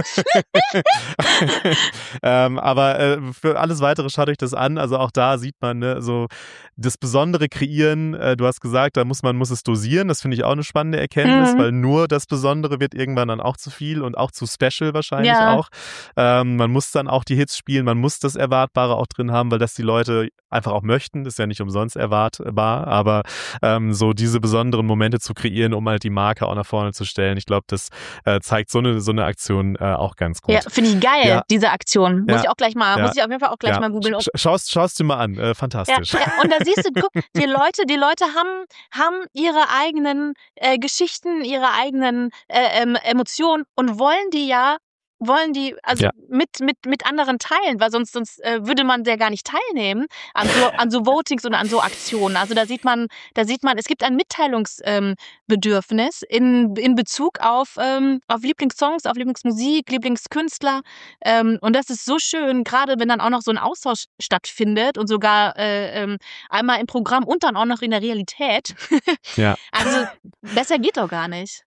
S2: ähm, aber äh, für alles Weitere schaut euch das an. Also auch da sieht man ne, so das Besondere kreieren. Äh, du hast gesagt, da muss man muss es dosieren. Das finde ich auch eine spannende Erkenntnis,
S1: Mhm.
S2: weil nur das Besondere wird irgendwann dann auch zu viel und auch zu special wahrscheinlich
S1: Ja.
S2: auch. Ähm, man muss dann auch die Hits spielen, man muss das Erwartbare auch drin haben, weil das die Leute einfach auch möchten. Das ist ja nicht umsonst erwartbar, aber ähm, so diese besonderen Momente zu kreieren, um halt die Marke auch nach vorne zu stellen. Ich glaube, das äh, zeigt so eine so eine Aktion äh, auch ganz gut.
S1: Ja, finde ich geil,
S2: Ja.
S1: diese Aktion. Muss
S2: Ja.
S1: ich auch gleich mal,
S2: Ja.
S1: muss ich auf jeden Fall auch gleich
S2: Ja.
S1: mal googeln.
S2: Sch- Schaust, schaust du mal an, äh,
S1: Ja,
S2: fantastisch.
S1: ja, und da siehst du, guck, die Leute, die Leute haben, haben ihre eigenen äh, Geschichten, ihre eigenen äh, ähm, Emotionen und wollen die ja, wollen die also
S2: Ja.
S1: mit, mit, mit anderen teilen, weil sonst, sonst äh, würde man ja gar nicht teilnehmen an so, an so Votings und an so Aktionen. Also da sieht man, da sieht man, es gibt ein Mitteilungsbedürfnis ähm, Bedürfnis in, in Bezug auf, ähm, auf Lieblingssongs, auf Lieblingsmusik, Lieblingskünstler. Ähm, und das ist so schön, gerade wenn dann auch noch so ein Austausch stattfindet und sogar äh, ähm, einmal im Programm und dann auch noch in der Realität.
S2: Ja.
S1: Also besser geht doch gar nicht.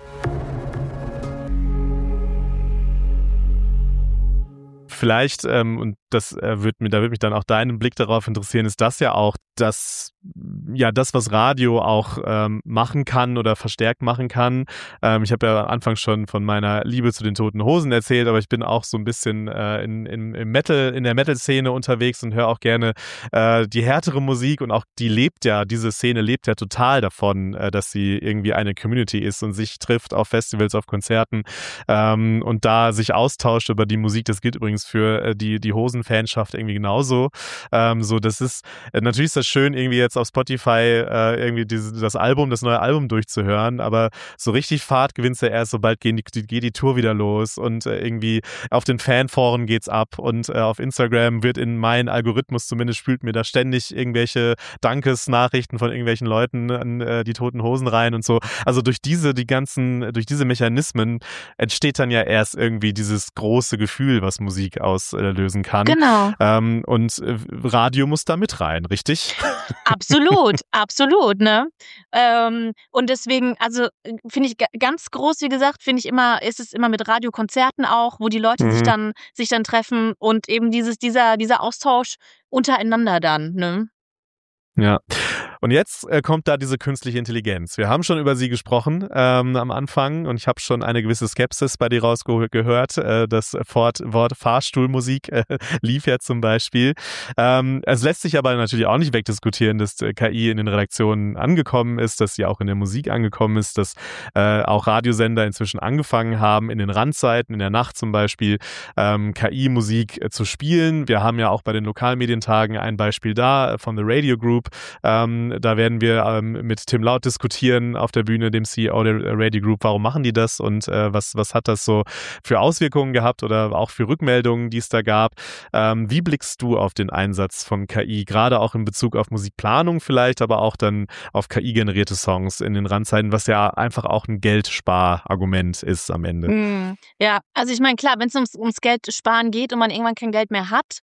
S2: Vielleicht, ähm, und das äh, wird mir, da würde mich dann auch deinen Blick darauf interessieren, ist das ja auch das, ja, das, was Radio auch ähm, machen kann oder verstärkt machen kann. Ähm, ich habe ja am Anfang schon von meiner Liebe zu den Toten Hosen erzählt, aber ich bin auch so ein bisschen äh, in, in, im Metal, in der Metal-Szene unterwegs und höre auch gerne äh, die härtere Musik und auch die lebt ja, diese Szene lebt ja total davon, äh, dass sie irgendwie eine Community ist und sich trifft auf Festivals, auf Konzerten ähm, und da sich austauscht über die Musik. Das gilt übrigens für äh, die, die Hosen-Fanschaft irgendwie genauso. Ähm, so, das ist, äh, natürlich ist das schön, irgendwie jetzt auf Spotify äh, irgendwie diese, das Album, das neue Album durchzuhören, aber so richtig Fahrt gewinnt's ja erst, sobald geht die, geht die Tour wieder los und äh, irgendwie auf den Fanforen geht's ab und äh, auf Instagram wird in meinen Algorithmus zumindest spült mir da ständig irgendwelche Dankesnachrichten von irgendwelchen Leuten an äh, die Toten Hosen rein und so. Also durch diese, die ganzen, durch diese Mechanismen entsteht dann ja erst irgendwie dieses große Gefühl, was Musik auslösen kann.
S1: Genau.
S2: Ähm, und äh, Radio muss da mit rein, richtig?
S1: Absolut, absolut, ne? Ähm, und deswegen, also äh, finde ich ga- ganz groß, wie gesagt, finde ich immer, ist es immer mit Radiokonzerten auch, wo die Leute sich
S2: Mhm.
S1: dann, sich dann treffen und eben dieses, dieser, dieser Austausch untereinander dann, ne?
S2: Ja. Und jetzt äh, kommt da diese künstliche Intelligenz. Wir haben schon über sie gesprochen ähm, am Anfang und ich habe schon eine gewisse Skepsis bei dir rausgehört. Äh, das Wort, Wort Fahrstuhlmusik äh, lief ja zum Beispiel. Ähm, es lässt sich aber natürlich auch nicht wegdiskutieren, dass äh, K I in den Redaktionen angekommen ist, dass sie auch in der Musik angekommen ist, dass äh, auch Radiosender inzwischen angefangen haben, in den Randzeiten, in der Nacht zum Beispiel, ähm, K I-Musik äh, zu spielen. Wir haben ja auch bei den Lokalmedientagen ein Beispiel da äh, von The Radio Group. Ähm, da werden wir ähm, mit Tim Laut diskutieren auf der Bühne, dem C E O der Radio Group, warum machen die das und äh, was, was hat das so für Auswirkungen gehabt oder auch für Rückmeldungen, die es da gab. Ähm, wie blickst du auf den Einsatz von K I, gerade auch in Bezug auf Musikplanung vielleicht, aber auch dann auf K I-generierte Songs in den Randzeiten, was ja einfach auch ein Geldsparargument ist am Ende.
S1: Mm, ja, also ich meine, klar, wenn es ums, ums Geld sparen geht und man irgendwann kein Geld mehr hat,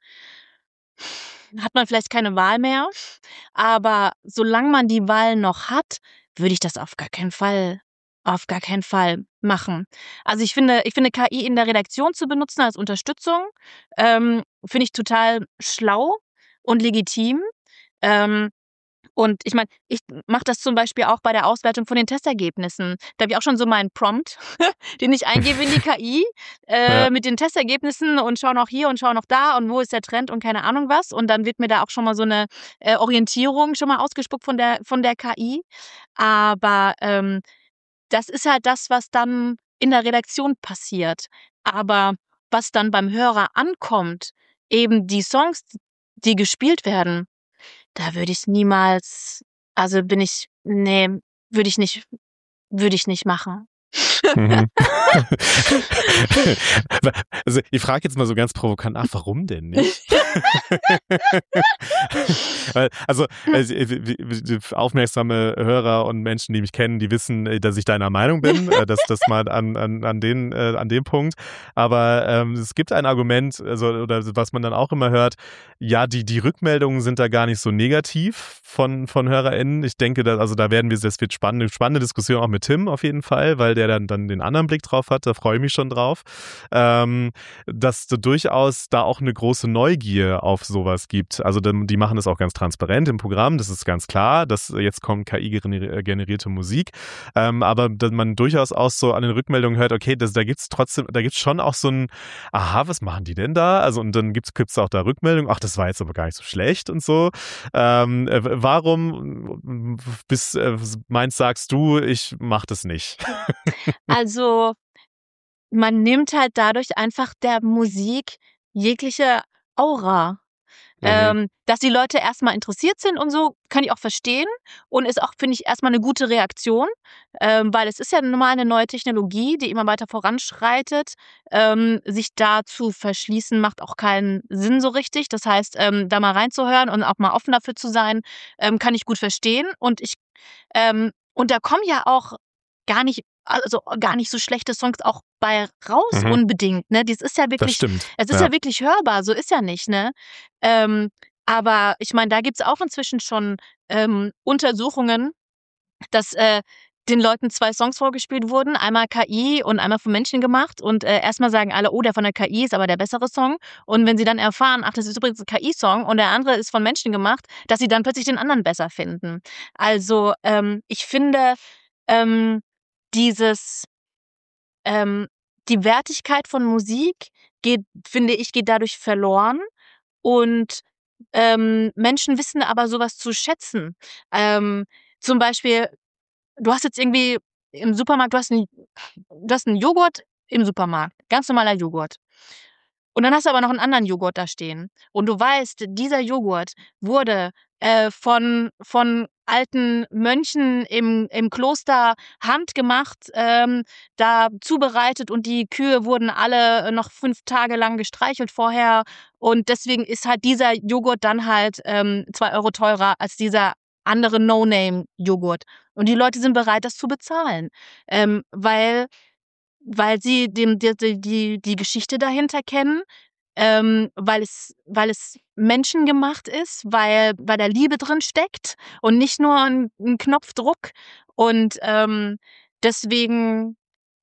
S1: hat man vielleicht keine Wahl mehr. Aber solange man die Wahl noch hat, würde ich das auf gar keinen Fall, auf gar keinen Fall machen. Also ich finde, ich finde K I in der Redaktion zu benutzen als Unterstützung, ähm, finde ich total schlau und legitim. Ähm, Und ich meine, ich mache das zum Beispiel auch bei der Auswertung von den Testergebnissen. Da habe ich auch schon so meinen Prompt, den ich eingebe in die K I äh,
S2: Ja.
S1: mit den Testergebnissen und schaue noch hier und schaue noch da und wo ist der Trend und keine Ahnung was. Und dann wird mir da auch schon mal so eine äh, Orientierung schon mal ausgespuckt von der, von der K I. Aber ähm, das ist halt das, was dann in der Redaktion passiert. Aber was dann beim Hörer ankommt, eben die Songs, die gespielt werden, da würde ich niemals, also bin ich, nee, würde ich nicht, würde ich nicht machen.
S2: Mhm. Also ich frage jetzt mal so ganz provokant nach, warum denn nicht? Weil, also, also aufmerksame Hörer und Menschen, die mich kennen, die wissen, dass ich deiner Meinung bin, dass das mal an, an, an, den, äh, an dem Punkt. Aber ähm, es gibt ein Argument, also, oder was man dann auch immer hört, ja, die, die Rückmeldungen sind da gar nicht so negativ von, von HörerInnen. Ich denke, dass, also da werden wir, das wird spannende, spannende Diskussion auch mit Tim auf jeden Fall, weil der dann, dann den anderen Blick drauf hat, da freue ich mich schon drauf, ähm, dass du durchaus da auch eine große Neugier auf sowas gibt. Also die machen das auch ganz transparent im Programm, das ist ganz klar, dass jetzt kommt K I-generierte Musik, ähm, aber dass man durchaus auch so an den Rückmeldungen hört, okay, das, da gibt's trotzdem, da gibt's schon auch so ein, aha, was machen die denn da? Also und dann gibt's, gibt's auch da Rückmeldungen, ach, das war jetzt aber gar nicht so schlecht und so. Ähm, äh, warum bis, äh, meinst, sagst du, ich mach das nicht?
S1: Also man nimmt halt dadurch einfach der Musik jegliche Aura.
S2: Mhm.
S1: Ähm, dass die Leute erstmal interessiert sind und so, kann ich auch verstehen. Und ist auch, finde ich, erstmal eine gute Reaktion, ähm, weil es ist ja normal eine neue Technologie, die immer weiter voranschreitet. Ähm, sich da zu verschließen, macht auch keinen Sinn so richtig. Das heißt, ähm, da mal reinzuhören und auch mal offen dafür zu sein, ähm, kann ich gut verstehen. Und ich ähm, und da kommen ja auch gar nicht, also gar nicht so schlechte Songs auch bei raus
S2: Mhm.
S1: unbedingt, ne? Das ist ja
S2: Das
S1: wirklich,
S2: stimmt.
S1: es ist
S2: Ja.
S1: ja wirklich hörbar, so ist ja nicht, ne? Ähm, aber ich meine, da gibt's auch inzwischen schon ähm, Untersuchungen, dass äh, den Leuten zwei Songs vorgespielt wurden, einmal K I und einmal von Menschen gemacht. Und äh, erstmal sagen alle, oh, der von der K I ist aber der bessere Song. Und wenn sie dann erfahren, ach, das ist übrigens ein K I-Song und der andere ist von Menschen gemacht, dass sie dann plötzlich den anderen besser finden. Also ähm, ich finde, ähm, dieses ähm, die Wertigkeit von Musik geht, finde ich, geht dadurch verloren. Und ähm, Menschen wissen aber sowas zu schätzen. Ähm, zum Beispiel, du hast jetzt irgendwie im Supermarkt, du hast einen, du hast einen Joghurt im Supermarkt, ganz normaler Joghurt. Und dann hast du aber noch einen anderen Joghurt da stehen. Und du weißt, dieser Joghurt wurde äh, von, von alten Mönchen im, im Kloster handgemacht, ähm, da zubereitet und die Kühe wurden alle noch fünf Tage lang gestreichelt vorher. Und deswegen ist halt dieser Joghurt dann halt ähm, zwei Euro teurer als dieser andere No-Name-Joghurt. Und die Leute sind bereit, das zu bezahlen, ähm, weil weil sie dem die die die Geschichte dahinter kennen, ähm, weil es weil es menschengemacht ist, weil weil da Liebe drin steckt und nicht nur 'n 'n Knopfdruck. Und ähm, deswegen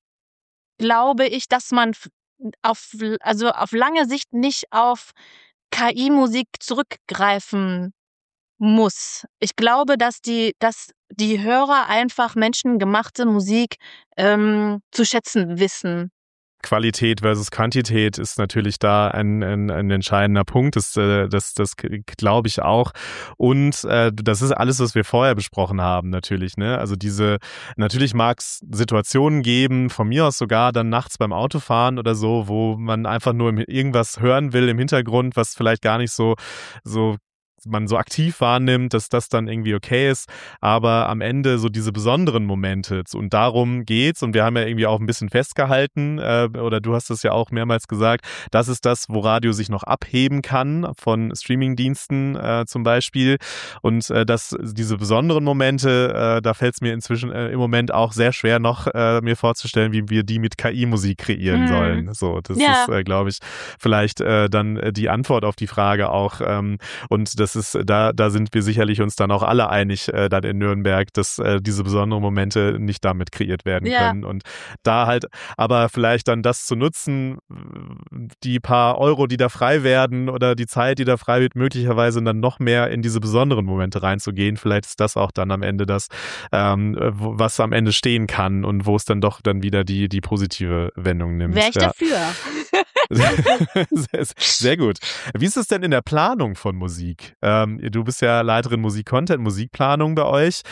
S1: glaube ich, dass man f auf l also auf lange Sicht nicht auf K I-Musik zurückgreifen muss. Ich glaube, dass die dass die Hörer einfach menschengemachte Musik ähm, zu schätzen wissen.
S2: Qualität versus Quantität ist natürlich da ein, ein, ein entscheidender Punkt. Das, äh, das, das glaube ich auch. Und äh, das ist alles, was wir vorher besprochen haben, natürlich. Ne? Also diese, natürlich mag es Situationen geben, von mir aus sogar dann nachts beim Autofahren oder so, wo man einfach nur irgendwas hören will im Hintergrund, was vielleicht gar nicht so, so man so aktiv wahrnimmt, dass das dann irgendwie okay ist, aber am Ende so diese besonderen Momente, und darum geht's, und wir haben ja irgendwie auch ein bisschen festgehalten, äh, oder du hast es ja auch mehrmals gesagt, das ist das, wo Radio sich noch abheben kann von Streamingdiensten äh, zum Beispiel, und äh, dass diese besonderen Momente, äh, da fällt es mir inzwischen äh, im Moment auch sehr schwer noch äh, mir vorzustellen, wie wir die mit K I-Musik kreieren
S1: Mhm.
S2: sollen. So, das
S1: Ja.
S2: ist, äh, glaube ich, vielleicht äh, dann äh, die Antwort auf die Frage auch, ähm, und das das ist, da, da sind wir sicherlich uns dann auch alle einig, äh, dann in Nürnberg, dass äh, diese besonderen Momente nicht damit kreiert werden
S1: Ja.
S2: können. Und da halt, aber vielleicht dann das zu nutzen, die paar Euro, die da frei werden oder die Zeit, die da frei wird, möglicherweise dann noch mehr in diese besonderen Momente reinzugehen. Vielleicht ist das auch dann am Ende das, ähm, was am Ende stehen kann und wo es dann doch dann wieder die, die positive Wendung nimmt.
S1: Wäre ich
S2: ja.
S1: dafür.
S2: sehr, sehr gut. Wie ist es denn in der Planung von Musik? Ähm, du bist ja Leiterin Musik-Content, Musikplanung bei euch.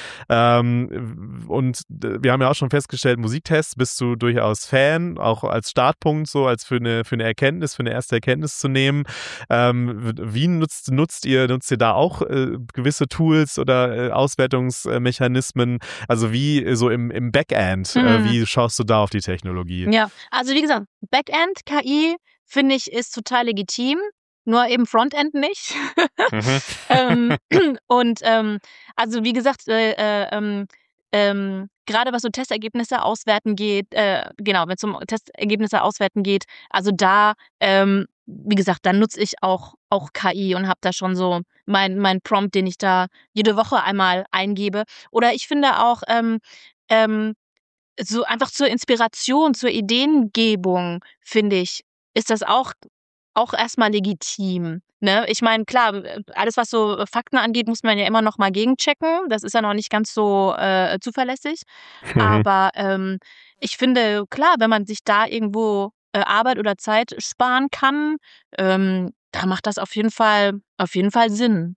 S2: Ähm, und wir haben ja auch schon festgestellt, Musiktests bist du durchaus Fan, auch als Startpunkt, so als für eine, für eine Erkenntnis, für eine erste Erkenntnis zu nehmen. Ähm, wie nutzt, nutzt ihr, nutzt ihr da auch äh, gewisse Tools oder äh, Auswertungsmechanismen? Also wie so im, im Backend,
S1: Mhm.
S2: äh, wie schaust du da auf die Technologie?
S1: Ja, also wie gesagt, Backend, K I, finde ich, ist total legitim, nur eben Frontend nicht.
S2: Mhm.
S1: ähm, und ähm, also wie gesagt, äh, äh, ähm, ähm, gerade was so Testergebnisse auswerten geht, äh, genau, wenn es um Testergebnisse auswerten geht, also da, ähm, wie gesagt, dann nutze ich auch, auch K I und habe da schon so mein, mein Prompt, den ich da jede Woche einmal eingebe. Oder ich finde auch, ähm, ähm, so einfach zur Inspiration, zur Ideengebung, finde ich, ist das auch auch erstmal legitim, ne? Ich meine, klar, alles, was so Fakten angeht, muss man ja immer noch mal gegenchecken. Das ist ja noch nicht ganz so äh, zuverlässig.
S2: Mhm.
S1: Aber ähm, ich finde, klar, wenn man sich da irgendwo äh, Arbeit oder Zeit sparen kann, ähm, da macht das auf jeden Fall, auf jeden Fall Sinn.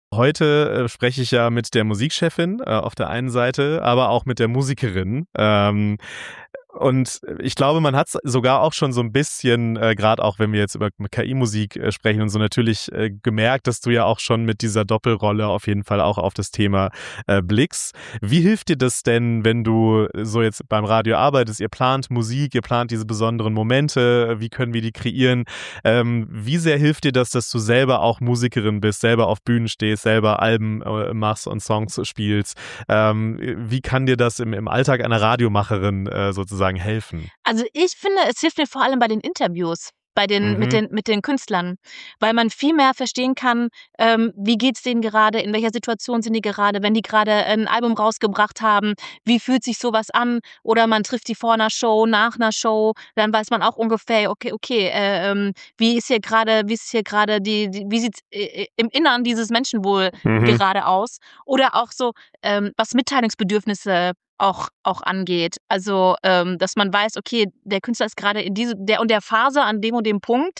S2: Heute äh, spreche ich ja mit der Musikchefin äh, auf der einen Seite, aber auch mit der Musikerin. Ähm, und ich glaube, man hat es sogar auch schon so ein bisschen, äh, gerade auch wenn wir jetzt über K I-Musik äh, sprechen und so, natürlich äh, gemerkt, dass du ja auch schon mit dieser Doppelrolle auf jeden Fall auch auf das Thema äh, blickst. Wie hilft dir das denn, wenn du so jetzt beim Radio arbeitest, ihr plant Musik, ihr plant diese besonderen Momente, wie können wir die kreieren? Ähm, wie sehr hilft dir das, dass du selber auch Musikerin bist, selber auf Bühnen stehst, selber Alben äh, machst und Songs spielst? Ähm, wie kann dir das im, im Alltag einer Radiomacherin äh, sozusagen helfen?
S1: Also ich finde, es hilft mir vor allem bei den Interviews, bei den,
S2: Mhm.
S1: mit den, mit den Künstlern, weil man viel mehr verstehen kann, ähm, wie geht's denen gerade, in welcher Situation sind die gerade, wenn die gerade ein Album rausgebracht haben, wie fühlt sich sowas an? Oder man trifft die vor einer Show, nach einer Show, dann weiß man auch ungefähr, okay, okay, äh, ähm, wie ist hier gerade, wie ist hier gerade die, die wie sieht's äh, im Innern dieses Menschen wohl
S2: Mhm.
S1: gerade aus? Oder auch so, ähm, was Mitteilungsbedürfnisse auch auch angeht. Also, ähm, dass man weiß, okay, der Künstler ist gerade in diese der und der Phase an dem und dem Punkt.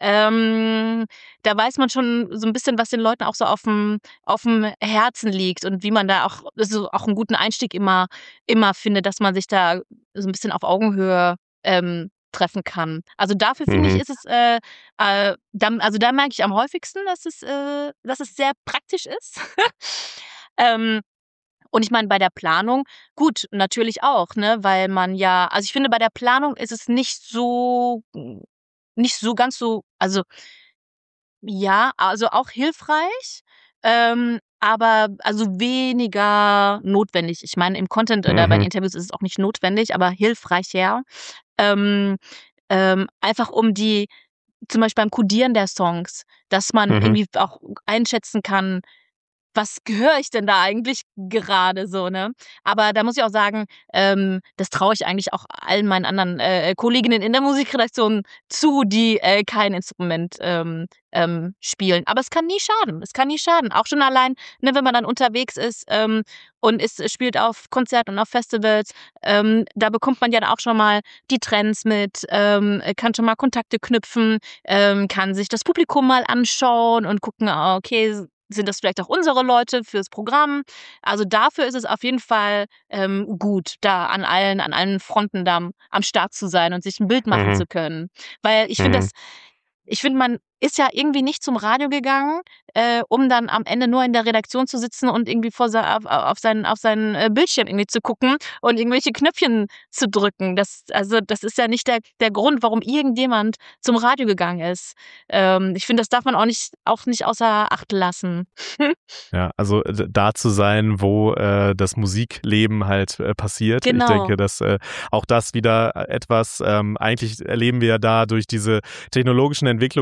S1: Ähm, da weiß man schon so ein bisschen, was den Leuten auch so aufm aufm Herzen liegt und wie man da auch so auch einen guten Einstieg immer immer findet, dass man sich da so ein bisschen auf Augenhöhe, ähm, treffen kann. Also, dafür finde ich,
S2: Mhm.
S1: ist es, äh, äh, dann also, da merke ich am häufigsten, dass es äh, dass es sehr praktisch ist. Ähm und ich meine, bei der Planung, gut, natürlich auch, ne, weil man ja also, ich finde, bei der Planung ist es nicht so nicht so ganz so also, ja, also, auch hilfreich, ähm, aber also, weniger notwendig. Ich meine, im Content oder bei den
S2: Mhm.
S1: Interviews ist es auch nicht notwendig, aber hilfreicher, ähm, ähm, einfach um die zum Beispiel beim Codieren der Songs, dass man
S2: Mhm.
S1: irgendwie auch einschätzen kann, was höre ich denn da eigentlich gerade so, ne? Aber da muss ich auch sagen, ähm, das traue ich eigentlich auch allen meinen anderen, äh, Kolleginnen in der Musikredaktion zu, die, äh, kein Instrument, ähm, ähm, spielen. Aber es kann nie schaden. Es kann nie schaden. Auch schon allein, ne, wenn man dann unterwegs ist, ähm, und es spielt auf Konzerten und auf Festivals, ähm, da bekommt man ja dann auch schon mal die Trends mit, ähm, kann schon mal Kontakte knüpfen, ähm, kann sich das Publikum mal anschauen und gucken, ah, okay, sind das vielleicht auch unsere Leute fürs Programm? Also dafür ist es auf jeden Fall ähm, gut, da an allen, an allen Fronten da am, am Start zu sein und sich ein Bild machen
S2: Mhm.
S1: zu können. Weil ich finde
S2: Mhm.
S1: das, ich finde, man ist ja irgendwie nicht zum Radio gegangen, äh, um dann am Ende nur in der Redaktion zu sitzen und irgendwie vor se auf, auf seinen, auf seinen äh, Bildschirm irgendwie zu gucken und irgendwelche Knöpfchen zu drücken. Das, also, das ist ja nicht der, der Grund, warum irgendjemand zum Radio gegangen ist. Ähm, ich finde, das darf man auch nicht, auch nicht außer Acht lassen.
S2: Ja, also d- da zu sein, wo äh, das Musikleben halt äh, passiert. Ich
S1: Genau.
S2: denke, dass äh, auch das wieder etwas, ähm, eigentlich erleben wir ja da durch diese technologischen Entwicklungen, die wir gerade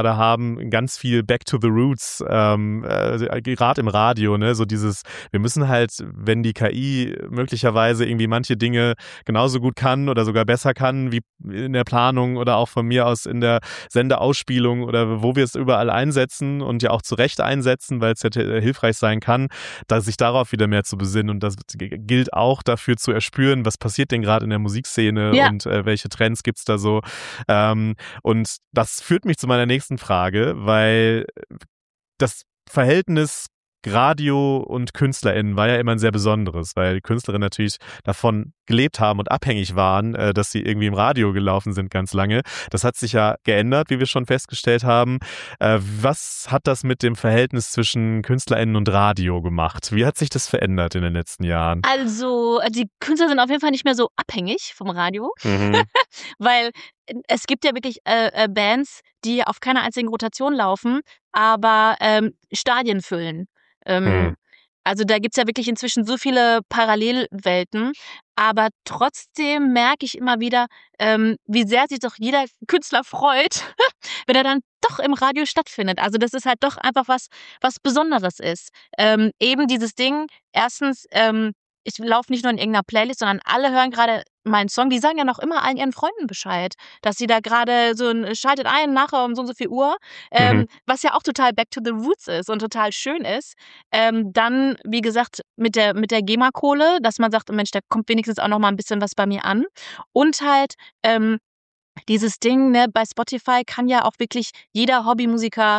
S2: gerade haben, ganz viel Back to the Roots, ähm, äh, gerade im Radio, ne, so dieses, wir müssen halt, wenn die K I möglicherweise irgendwie manche Dinge genauso gut kann oder sogar besser kann, wie in der Planung oder auch von mir aus in der Sendeausspielung oder wo wir es überall einsetzen und ja auch zu Recht einsetzen, weil es ja t- hilfreich sein kann, da sich darauf wieder mehr zu besinnen. Und das gilt auch dafür zu erspüren, was passiert denn gerade in der Musikszene
S1: Ja.
S2: und äh, welche Trends gibt's da so. Ähm, und das führt mich zu meiner nächsten Frage, weil das Verhältnis Radio und KünstlerInnen war ja immer ein sehr besonderes, weil KünstlerInnen natürlich davon gelebt haben und abhängig waren, äh, dass sie irgendwie im Radio gelaufen sind ganz lange. Das hat sich ja geändert, wie wir schon festgestellt haben. Äh, was hat das mit dem Verhältnis zwischen KünstlerInnen und Radio gemacht? Wie hat sich das verändert in den letzten Jahren?
S1: Also, die Künstler sind auf jeden Fall nicht mehr so abhängig vom Radio,
S2: Mhm.
S1: weil es gibt ja wirklich äh, äh, Bands, die auf keiner einzigen Rotation laufen, aber ähm, Stadien füllen. Ähm,
S2: Hm.
S1: Also da gibt's ja wirklich inzwischen so viele Parallelwelten, aber trotzdem merke ich immer wieder, ähm, wie sehr sich doch jeder Künstler freut, wenn er dann doch im Radio stattfindet. Also das ist halt doch einfach was, was Besonderes ist. Ähm, eben dieses Ding, erstens, ähm, ich laufe nicht nur in irgendeiner Playlist, sondern alle hören gerade meinen Song. Die sagen ja noch immer allen ihren Freunden Bescheid, dass sie da gerade so ein, schaltet ein, nachher um so und so viel Uhr, ähm,
S2: Mhm.
S1: was ja auch total back to the roots ist und total schön ist. Ähm, dann, wie gesagt, mit der, mit der GEMA-Kohle, dass man sagt, Mensch, da kommt wenigstens auch noch mal ein bisschen was bei mir an. Und halt, ähm, dieses Ding, ne, bei Spotify kann ja auch wirklich jeder Hobbymusiker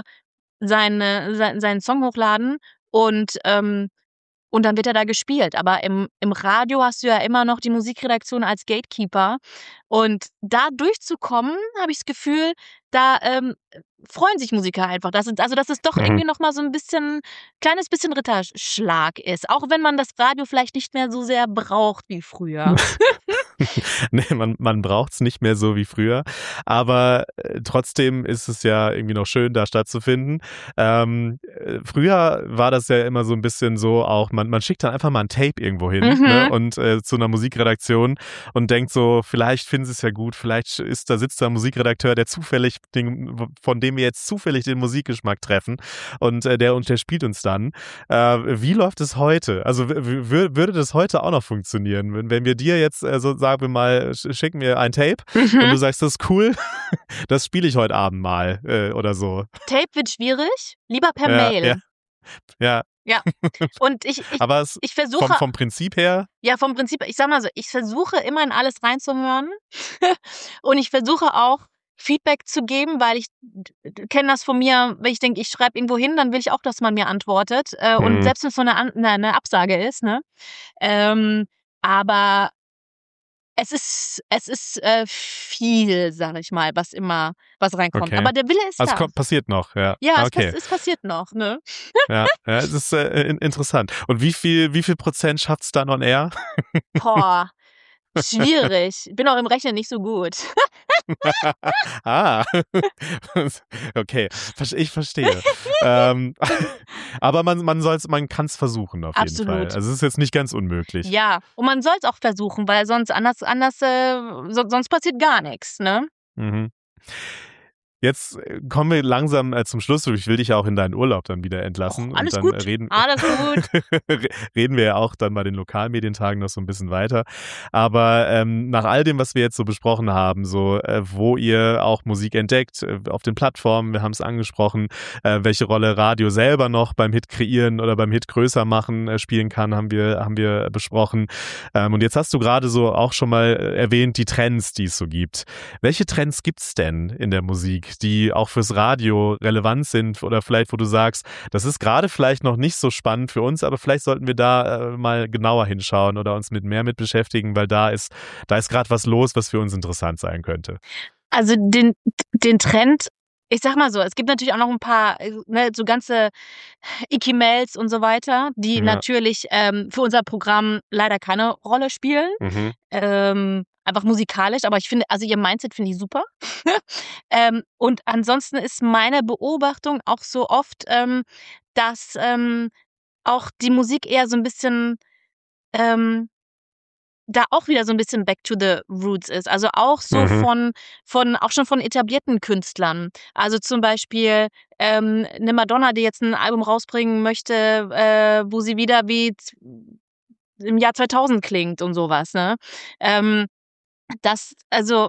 S1: seine, sein, seinen Song hochladen und, ähm, und dann wird er da gespielt. Aber im, im Radio hast du ja immer noch die Musikredaktion als Gatekeeper. Und da durchzukommen, habe ich das Gefühl, da ähm, freuen sich Musiker einfach. Das ist, also, dass es doch
S2: Mhm.
S1: irgendwie noch mal so ein bisschen, kleines bisschen Ritterschlag ist. Auch wenn man das Radio vielleicht nicht mehr so sehr braucht wie früher.
S2: Nee, man, man braucht es nicht mehr so wie früher. Aber äh, trotzdem ist es ja irgendwie noch schön, da stattzufinden. Ähm, äh, früher war das ja immer so ein bisschen so auch, man, man schickt dann einfach mal ein Tape irgendwo hin,
S1: Mhm.
S2: ne? Und äh, zu einer Musikredaktion und denkt so, vielleicht finden sie es ja gut, vielleicht ist da sitzt da ein Musikredakteur, der zufällig, den, von dem wir jetzt zufällig den Musikgeschmack treffen und äh, der, und der spielt uns dann. Äh, wie läuft es heute? Also w- w- würde das heute auch noch funktionieren, wenn, wenn wir dir jetzt äh, so sagen wir mal, sch- schicken wir ein Tape und du
S1: Mhm.
S2: sagst, das ist cool, das spiele ich heute Abend mal äh, oder so.
S1: Tape wird schwierig, lieber per
S2: Ja,
S1: Mail.
S2: ja, ja.
S1: Ja. Und ich, ich,
S2: Aber es,
S1: ich
S2: vom,
S1: versuche,
S2: vom Prinzip her,
S1: ja, vom Prinzip, ich sag mal so, ich versuche immer in alles reinzuhören und ich versuche auch Feedback zu geben, weil ich kenne das von mir, wenn ich denke, ich schreibe irgendwo hin, dann will ich auch, dass man mir antwortet. Äh, Und
S2: hm,
S1: selbst wenn es so eine, An- eine, eine Absage ist, ne? Ähm, aber es ist, es ist äh, viel, sag ich mal, was immer, was reinkommt.
S2: okay.
S1: Aber der Wille ist
S2: Also es
S1: da.
S2: kommt, passiert noch, ja.
S1: Ja,
S2: Ah,
S1: es, pass-
S2: okay.
S1: es passiert noch, ne?
S2: Ja, ja, es ist äh, in, interessant. Und wie viel, wie viel Prozent schafft es dann on air?
S1: Boah, schwierig. Bin auch im Rechnen nicht so gut.
S2: Ah, okay, Ver- ich verstehe. ähm, aber man, man soll's, man kann es versuchen auf jeden Fall.
S1: Absolut.
S2: Also es ist jetzt nicht ganz unmöglich.
S1: Ja, und man soll es auch versuchen, weil sonst anders, anders, äh, so, sonst passiert gar nichts, ne?
S2: Mhm. Jetzt äh, kommen wir langsam äh, zum Schluss. Ich will dich ja auch in deinen Urlaub dann wieder entlassen.
S1: Och, alles
S2: und dann
S1: gut,
S2: reden,
S1: alles gut.
S2: reden wir ja auch dann bei den Lokalmedientagen noch so ein bisschen weiter. Aber ähm, nach all dem, was wir jetzt so besprochen haben, so äh, wo ihr auch Musik entdeckt, äh, auf den Plattformen, wir haben es angesprochen, äh, welche Rolle Radio selber noch beim Hit kreieren oder beim Hit größer machen äh, spielen kann, haben wir, haben wir besprochen. Ähm, und jetzt hast du gerade so auch schon mal äh, erwähnt, die Trends, die es so gibt. Welche Trends gibt's denn in der Musik, die auch fürs Radio relevant sind oder vielleicht, wo du sagst, das ist gerade vielleicht noch nicht so spannend für uns, aber vielleicht sollten wir da äh, mal genauer hinschauen oder uns mit mehr mit beschäftigen, weil da ist, da ist gerade was los, was für uns interessant sein könnte.
S1: Also den, den Trend, ich sag mal so, es gibt natürlich auch noch ein paar, äh, ne, so ganze Icky-Mails und so weiter, die
S2: Ja.
S1: natürlich ähm, für unser Programm leider keine Rolle spielen.
S2: Mhm.
S1: Ähm, einfach musikalisch, aber ich finde, also ihr Mindset finde ich super. ähm, und ansonsten ist meine Beobachtung auch so oft, ähm, dass ähm, auch die Musik eher so ein bisschen ähm, da auch wieder so ein bisschen back to the roots ist. Also auch so
S2: Mhm.
S1: von, von, auch schon von etablierten Künstlern. Also zum Beispiel ähm, eine Madonna, die jetzt ein Album rausbringen möchte, äh, wo sie wieder wie z- im Jahr zweitausend klingt und sowas, ne? Ähm, das, also,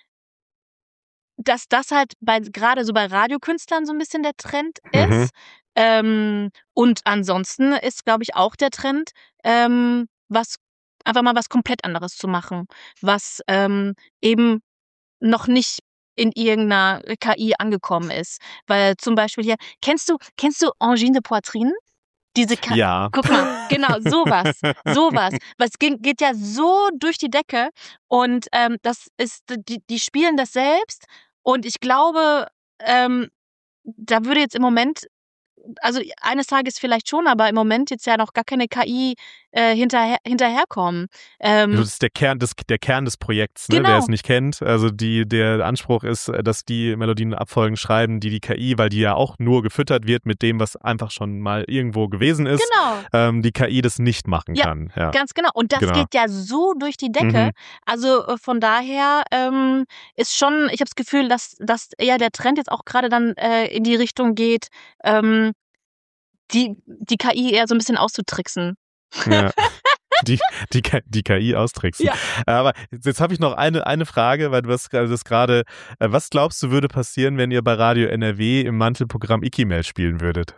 S1: dass das halt bei, gerade so bei Radiokünstlern so ein bisschen der Trend
S2: Mhm.
S1: ist. Ähm, und ansonsten ist, glaube ich, auch der Trend, ähm, was einfach mal was komplett anderes zu machen, was ähm, eben noch nicht in irgendeiner K I angekommen ist. Weil zum Beispiel hier, kennst du, kennst du Angine de Poitrine? Diese Ka
S2: Ja.
S1: Guck mal, genau, sowas, sowas. Was ging geht ja so durch die Decke und, ähm, das ist die die spielen das selbst und ich glaube, ähm, da würde jetzt im Moment, also eines Tages vielleicht schon, aber im Moment jetzt ja noch gar keine K I äh, hinterher hinterherkommen. Ähm,
S2: Das ist der Kern des, der Kern des Projekts, ne? Wer
S1: genau,
S2: es nicht kennt. Also die, der Anspruch ist, dass die Melodien und Abfolgen schreiben, die die K I, weil die ja auch nur gefüttert wird mit dem, was einfach schon mal irgendwo gewesen ist,
S1: genau.
S2: ähm, die K I das nicht machen
S1: Ja,
S2: kann. Ja,
S1: ganz genau. Und das
S2: genau.
S1: geht ja so durch die Decke.
S2: Mhm.
S1: Also äh, von daher ähm, ist schon, ich habe das Gefühl, dass, dass eher der Trend jetzt auch gerade dann äh, in die Richtung geht, ähm, die, die K I eher so ein bisschen auszutricksen.
S2: Ja. Die, die, K- die K I austricksen.
S1: Ja.
S2: Aber jetzt habe ich noch eine, eine Frage, weil du hast gerade das gerade, äh, was glaubst du würde passieren, wenn ihr bei Radio N R W im Mantelprogramm Ikimel spielen würdet?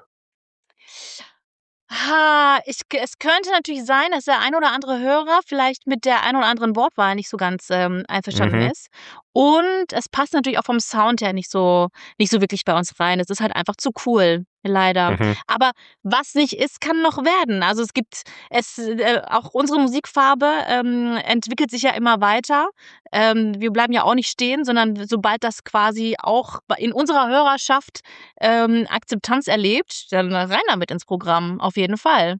S1: Ha, ich, es könnte natürlich sein, dass der ein oder andere Hörer vielleicht mit der ein oder anderen Wortwahl nicht so ganz ähm, einverstanden
S2: Mhm.
S1: ist. Und es passt natürlich auch vom Sound her nicht so, nicht so wirklich bei uns rein. Es ist halt einfach zu cool, leider.
S2: Mhm.
S1: Aber was nicht ist, kann noch werden. Also es gibt, es, äh, auch unsere Musikfarbe ähm, entwickelt sich ja immer weiter. Ähm, wir bleiben ja auch nicht stehen, sondern sobald das quasi auch in unserer Hörerschaft ähm, Akzeptanz erlebt, dann rein damit ins Programm, auf jeden Fall.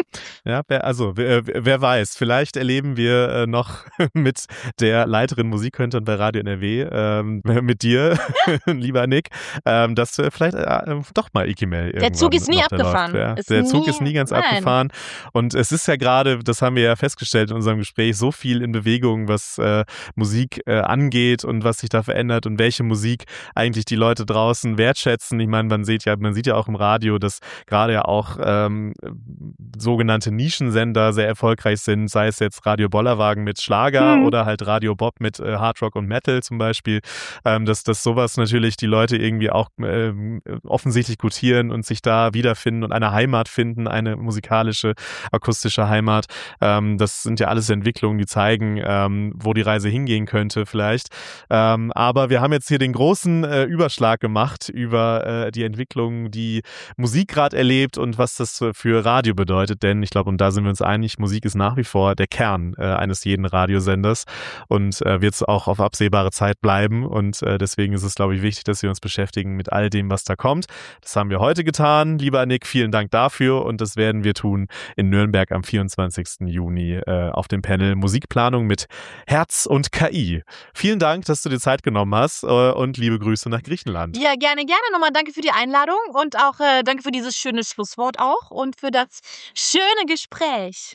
S2: Ja, wer, also wer, wer weiß, vielleicht erleben wir äh, noch mit der Leiterin Musikhunter bei Radio N R W, ähm, mit dir, lieber Nick, ähm, dass äh, vielleicht äh, doch mal Ikimel irgendwann
S1: Der Zug ist nie
S2: noch da
S1: abgefahren.
S2: läuft. Ja.
S1: Ist
S2: Der Zug
S1: nie-
S2: ist nie ganz
S1: nein.
S2: abgefahren. Und es ist ja gerade, das haben wir ja festgestellt in unserem Gespräch, so viel in Bewegung, was äh, Musik äh, angeht und was sich da verändert und welche Musik eigentlich die Leute draußen wertschätzen. Ich meine, man sieht ja, man sieht ja auch im Radio, dass gerade ja auch ähm, sogenannte Nischensender sehr erfolgreich sind, sei es jetzt Radio Bollerwagen mit Schlager
S1: Mhm.
S2: oder halt Radio Bob mit äh, Hard Rock und Metal zum Beispiel, ähm, dass, dass sowas natürlich die Leute irgendwie auch ähm, offensichtlich gutieren und sich da wiederfinden und eine Heimat finden, eine musikalische, akustische Heimat. Ähm, das sind ja alles Entwicklungen, die zeigen, ähm, wo die Reise hingehen könnte vielleicht. Ähm, aber wir haben jetzt hier den großen äh, Überschlag gemacht über äh, die Entwicklung, die Musik gerade erlebt und was das für Radio bedeutet, denn ich glaube, und da sind wir uns einig, Musik ist nach wie vor der Kern äh, eines jeden Radiosenders und äh, wird es auch auf absehbare Zeit bleiben und äh, deswegen ist es, glaube ich, wichtig, dass wir uns beschäftigen mit all dem, was da kommt. Das haben wir heute getan, lieber Nick, vielen Dank dafür und das werden wir tun in Nürnberg am vierundzwanzigsten Juni äh, auf dem Panel Musikplanung mit Herz und K I. Vielen Dank, dass du dir Zeit genommen hast äh, und liebe Grüße nach Griechenland.
S1: Ja, gerne, gerne. Nochmal danke für die Einladung und auch äh, danke für dieses schöne Schlusswort auch und für das schöne Gespräch.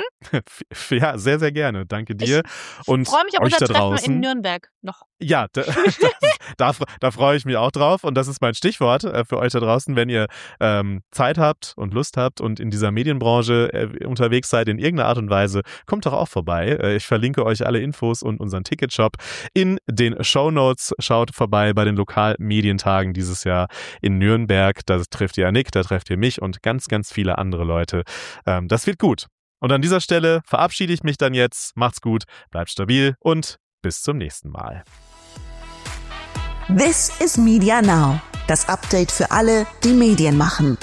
S2: Ja, sehr, sehr gerne. Danke dir. Und
S1: Freue mich auf
S2: euch
S1: unser
S2: da
S1: Treffen
S2: draußen.
S1: in Nürnberg noch.
S2: Ja, da, da, da, da freue ich mich auch drauf und das ist mein Stichwort äh, für euch da draußen, wenn ihr ähm, Zeit habt und Lust habt und in dieser Medienbranche äh, unterwegs seid in irgendeiner Art und Weise, kommt doch auch vorbei. Äh, ich verlinke euch alle Infos und unseren Ticketshop in den Shownotes. Schaut vorbei bei den Lokalmedientagen dieses Jahr in Nürnberg. Da trefft ihr Nick, da trefft ihr mich und ganz, ganz viele andere Leute. Ähm, das wird gut. Und an dieser Stelle verabschiede ich mich dann jetzt. Macht's gut, bleibt stabil und bis zum nächsten Mal.
S3: This is Media Now, das Update für alle, die Medien machen.